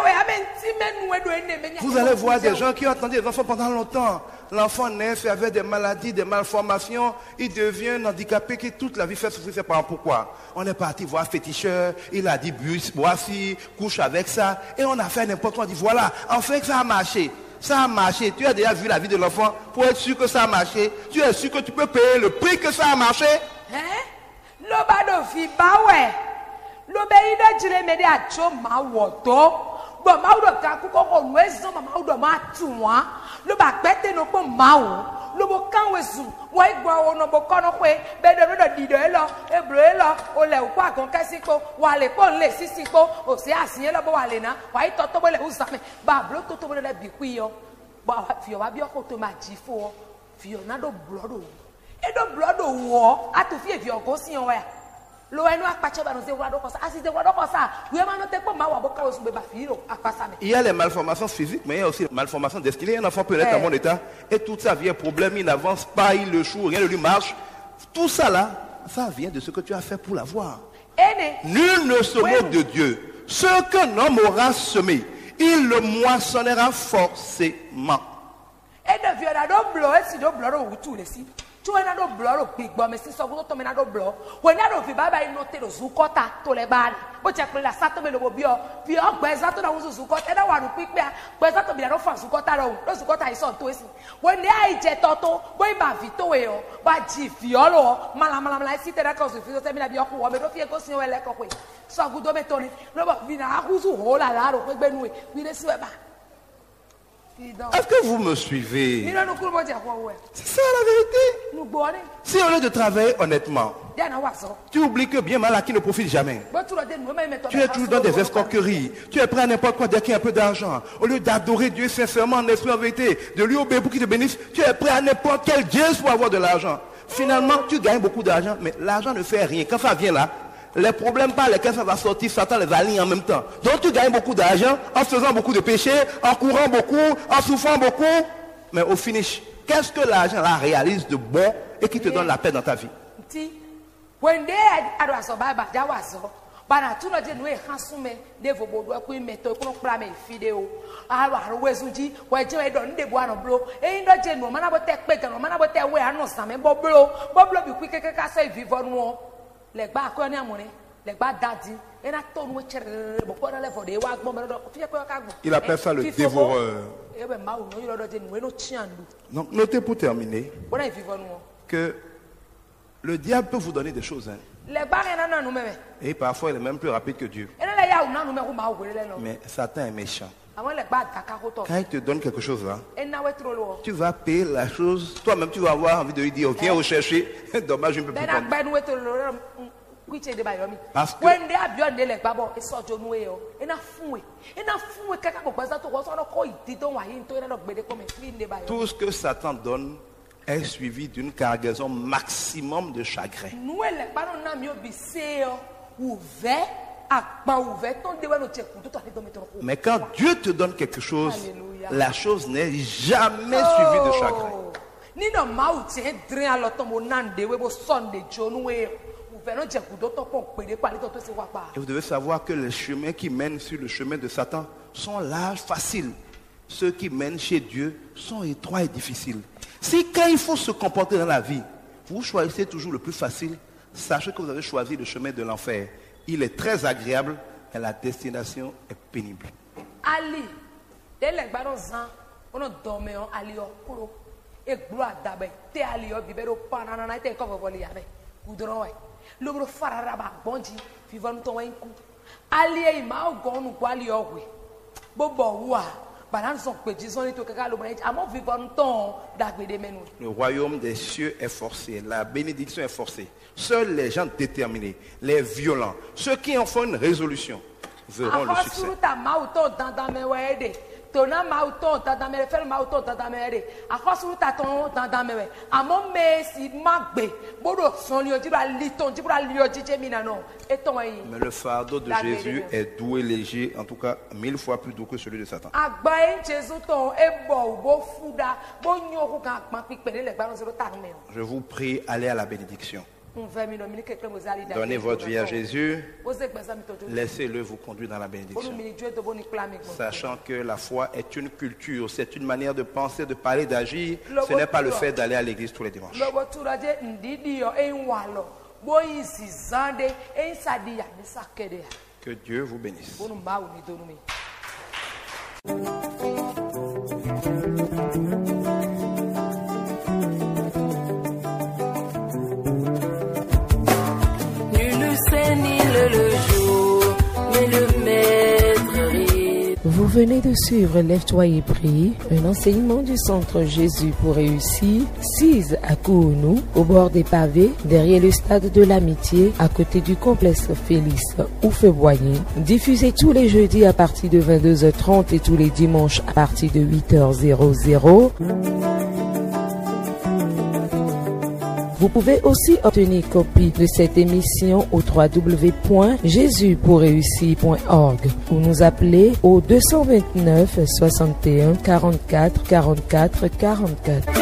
S2: Vous allez voir des gens qui ont attendu des enfants pendant longtemps. L'enfant naît, fait avec des maladies, des malformations. Il devient handicapé qui toute la vie fait souffrir ses parents. Pourquoi? On est parti voir un féticheur. Il a dit, voici, couche avec ça. Et on a fait n'importe quoi. On a dit, voilà, en fait, ça a marché. Ça a marché. Tu as déjà vu la vie de l'enfant pour être sûr que ça a marché. Tu es sûr que tu peux payer le prix que ça a marché?
S3: Hein? L'obado fi bawe. L'obéida jile mede a cho ma woto. Bon, ma ou do kaku koko wezo ma ou do ma tuwa. Lo ba pete no po ma ou. Lo bo kan wezu. Wa igwa o no bo kono kwe. Be do do dido elo, ebro elo, o le kwa kon kasiko, wa le pon le sisiko, o se asin lo bo wa le na. Wa ito to bo le usame. Ba blo to to bo le bi kwi yo. Ba fi o wa bi o ko to ma jifo. Fi o na do blood o. E do blood o wo, atu fi e fi o go sin o wa.
S2: Il y a les malformations physiques, mais il y a aussi les malformations destinées. Un enfant peut naître dans mon état et tout ça vient problème, il n'avance pas, il le choue, rien ne lui marche. Tout ça là, ça vient de ce que tu as fait pour l'avoir. Nul ne se moque de Dieu. Ce qu'un homme aura semé, il le moissonnera forcément.
S3: Tu es dans le bloc, big bomb, mais si ça vous tombe dans le bloc, when I don't baba noté le zukota to le bal. But you can la sato me le bio, puis on beza to na uzu zukota, and I want to pick me, beza to be no fan zukota ro, no zukota is on to esi. When I jet toto, boy ba vito eo, ba ji fiolo, mala mala mala si te na cause fio se mi na bio ko, me do fie ko sin o ele ko ko. So gudo me toni, no ba vina akuzu ho la la ro ko gbe nu e, wi le si we ba.
S2: Est-ce que vous me suivez? C'est ça la vérité. Si au lieu de travailler honnêtement, tu oublies que bien mal acquis ne profite jamais. Tu es toujours dans des escroqueries. Tu es prêt à n'importe quoi dès qu'il y a un peu d'argent. Au lieu d'adorer Dieu sincèrement en esprit en vérité, de lui obéir pour qu'il te bénisse, tu es prêt à n'importe quel Dieu pour avoir de l'argent. Finalement, tu gagnes beaucoup d'argent, mais l'argent ne fait rien. Quand ça vient là, les problèmes par lesquels ça va sortir, Satan les aligne en même temps. Donc tu gagnes beaucoup d'argent en faisant beaucoup de péchés, en courant beaucoup, en souffrant beaucoup. Mais au finish, qu'est-ce que l'argent là réalise de bon et qui te donne la paix dans ta vie? Il appelle ça le dévoreur. Donc notez pour terminer que le diable peut vous donner des choses. Hein. Et parfois il est même plus rapide que Dieu. Mais Satan est méchant. Quand il te donne quelque chose là, tu vas payer la chose. Toi-même tu vas avoir envie de lui dire viens rechercher. Dommage, je ne peux plus prendre. Parce que tout ce que Satan donne est suivi d'une cargaison maximum de chagrin. Mais quand Dieu te donne quelque chose, Alléluia, la chose n'est jamais oh, suivie de chagrin. Et vous devez savoir que les chemins qui mènent sur le chemin de Satan sont larges, faciles. Ceux qui mènent chez Dieu sont étroits et difficiles. Si quand il faut se comporter dans la vie, vous choisissez toujours le plus facile, sachez que vous avez choisi le chemin de l'enfer. Il est très agréable et la destination est pénible. Ali,
S3: Goudron, le gros fararaba, bondi, vivant ton coup. Allié, ma gon, ou allié, Bobo,
S2: le royaume des cieux est forcé, la bénédiction est forcée. Seuls les gens déterminés, les violents, ceux qui en font une résolution, verront le succès.
S3: Tona mauton tadame fer mauton tadame re akosu taton tadame amo me si magbe bodo sonlio dibra liton dibra lio jije minano eton yi.
S2: Mais le fardeau de Jésus est doux et léger, en tout cas mille fois plus doux que celui de Satan.
S3: Agbaye Jésus ton ebo bo fuda bo nyoku kan agban pipele le gbaron zero tanume.
S2: Je vous prie, allez à la bénédiction. Donnez votre vie à Jésus, laissez-le vous conduire dans la bénédiction. Sachant que la foi est une culture, c'est une manière de penser, de parler, d'agir. Ce n'est pas le fait d'aller à l'église tous les dimanches. Que Dieu vous bénisse.
S1: Vous venez de suivre Lève-toi et prie, un enseignement du Centre Jésus pour réussir, six à Kounou, au bord des pavés, derrière le stade de l'Amitié, à côté du complexe Félix Oufeboigny, diffusé tous les jeudis à partir de vingt-deux heures trente et tous les dimanches à partir de huit heures. Vous pouvez aussi obtenir copie de cette émission au w w w point jésus pour réussir point org ou nous appeler au deux cent vingt-neuf soixante et un quarante-quatre quarante-quatre quarante-quatre.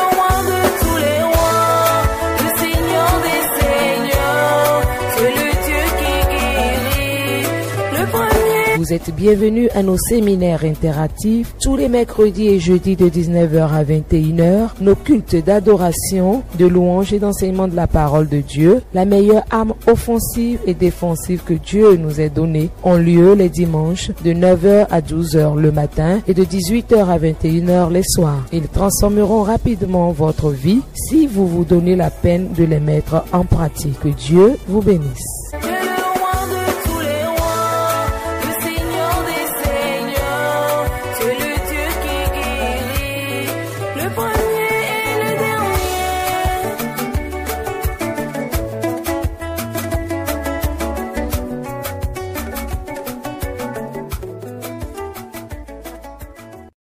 S1: Vous êtes bienvenus à nos séminaires interactifs tous les mercredis et jeudis de dix-neuf heures à vingt et une heures. Nos cultes d'adoration, de louange et d'enseignement de la parole de Dieu, la meilleure arme offensive et défensive que Dieu nous ait donnée, ont lieu les dimanches de neuf heures à douze heures le matin et de dix-huit heures à vingt et une heures les soirs. Ils transformeront rapidement votre vie si vous vous donnez la peine de les mettre en pratique. Que Dieu vous bénisse.